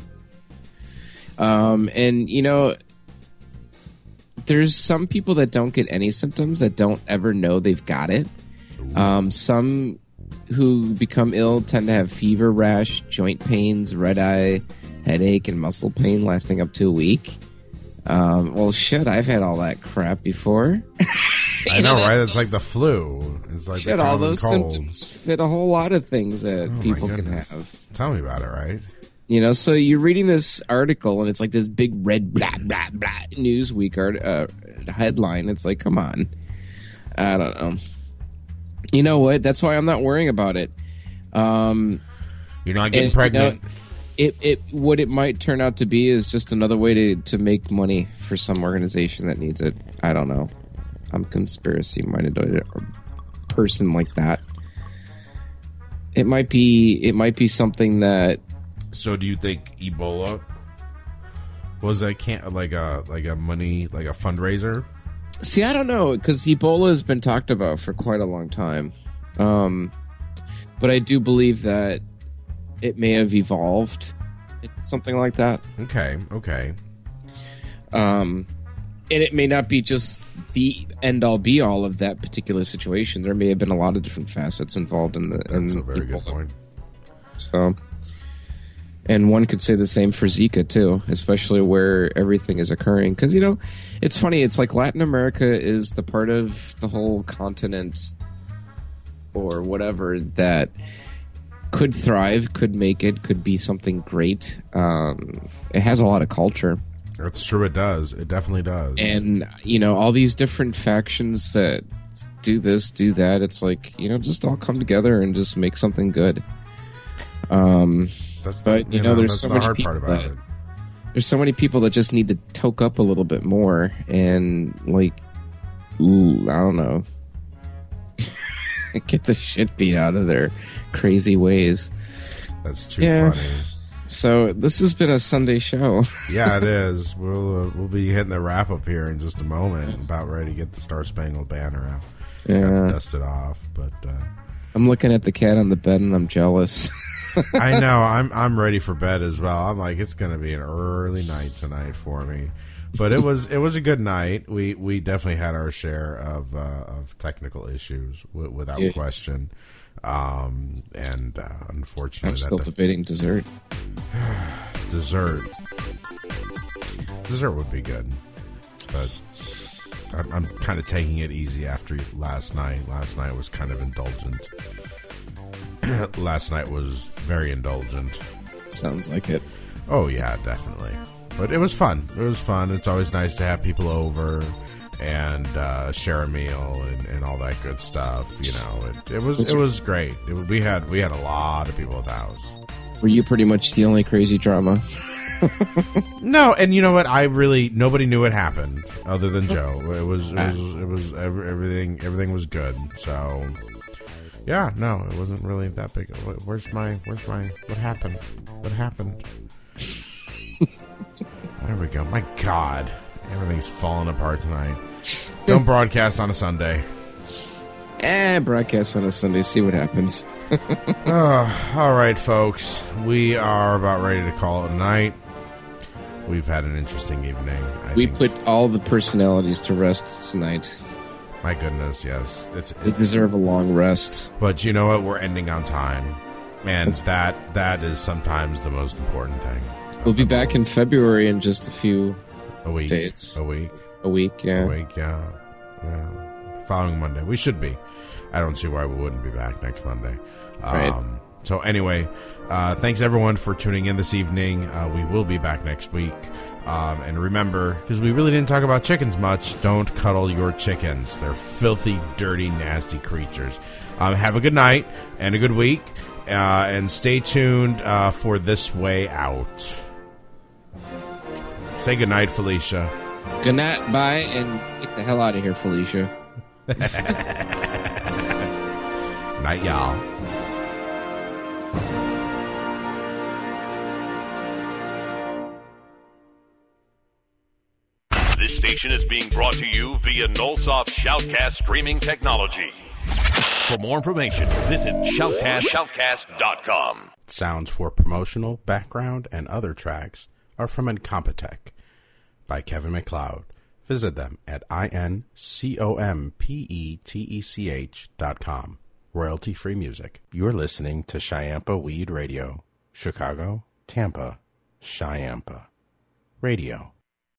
And there's some people that don't get any symptoms that don't ever know they've got it. Some who become ill tend to have fever, rash, joint pains, red eye, headache, and muscle pain lasting up to a week. Well, shit, I've had all that crap before. I know, right? It's like the flu. It's like shit, all those symptoms fit a whole lot of things that people can have. Tell me about it, right? So you're reading this article, and it's like this big red blah, blah, blah Newsweek headline. It's like, come on. I don't know. You know what? That's why I'm not worrying about it. You're not getting pregnant. What it might turn out to be is just another way to make money for some organization that needs it. I don't know. I'm conspiracy-minded or person like that. It might be something that So do you think Ebola was a fundraiser? See, I don't know, because Ebola has been talked about for quite a long time. But I do believe that it may have evolved into something like that. Okay. And it may not be just the end-all, be-all of that particular situation. There may have been a lot of different facets involved in the. That's a very good point. So, and one could say the same for Zika too, especially where everything is occurring. Because it's funny. It's like Latin America is the part of the whole continent, or whatever, that could thrive, could make it, could be something great. It has a lot of culture. That's true. It does. It definitely does. And, all these different factions that do this, do that. It's like, just all come together and just make something good. That's there's that's so the many hard people part about it. There's so many people that just need to toke up a little bit more and, I don't know, get the shit beat out of their crazy ways. That's too funny. So this has been a Sunday show. Yeah, it is. We'll be hitting the wrap up here in just a moment. About ready to get the Star Spangled Banner out. Yeah, dust it off. But I'm looking at the cat on the bed and I'm jealous. I know. I'm ready for bed as well. I'm like, it's going to be an early night tonight for me. But it was a good night. We definitely had our share of technical issues without question. And unfortunately, I'm still debating dessert. Dessert would be good, but I'm kind of taking it easy after last night. Last night was kind of indulgent. Last night was very indulgent. Sounds like it. Oh yeah, definitely. But it was fun. It's always nice to have people over and share a meal and all that good stuff. It was great. We had a lot of people at the house. Were you pretty much the only crazy drama? No, and you know what? Nobody knew what happened other than Joe. It was everything was good. So yeah, no, it wasn't really that big. What happened? What happened? There we go. My God. Everything's falling apart tonight. Don't broadcast on a Sunday. Broadcast on a Sunday. See what happens. All right, folks. We are about ready to call it a night. We've had an interesting evening. We put all the personalities to rest tonight. My goodness, yes. They deserve a long rest. But you know what? We're ending on time. And that is sometimes the most important thing. We'll be back in February in just a few days. A week, yeah. Following Monday. We should be. I don't see why we wouldn't be back next Monday. Right. So anyway, thanks everyone for tuning in this evening. We will be back next week. And remember, because we really didn't talk about chickens much, don't cuddle your chickens. They're filthy, dirty, nasty creatures. Have a good night and a good week. And stay tuned for This Way Out. Say goodnight, Felicia. Good night, bye, and get the hell out of here, Felicia. Night, y'all. This station is being brought to you via Nullsoft Shoutcast streaming technology. For more information, visit shoutcast.com. Sounds for promotional, background, and other tracks are from Incompetech by Kevin MacLeod. Visit them at incompetech.com. Royalty-free music. You're listening to Chiampa Weed Radio. Chicago, Tampa, Chiampa Radio.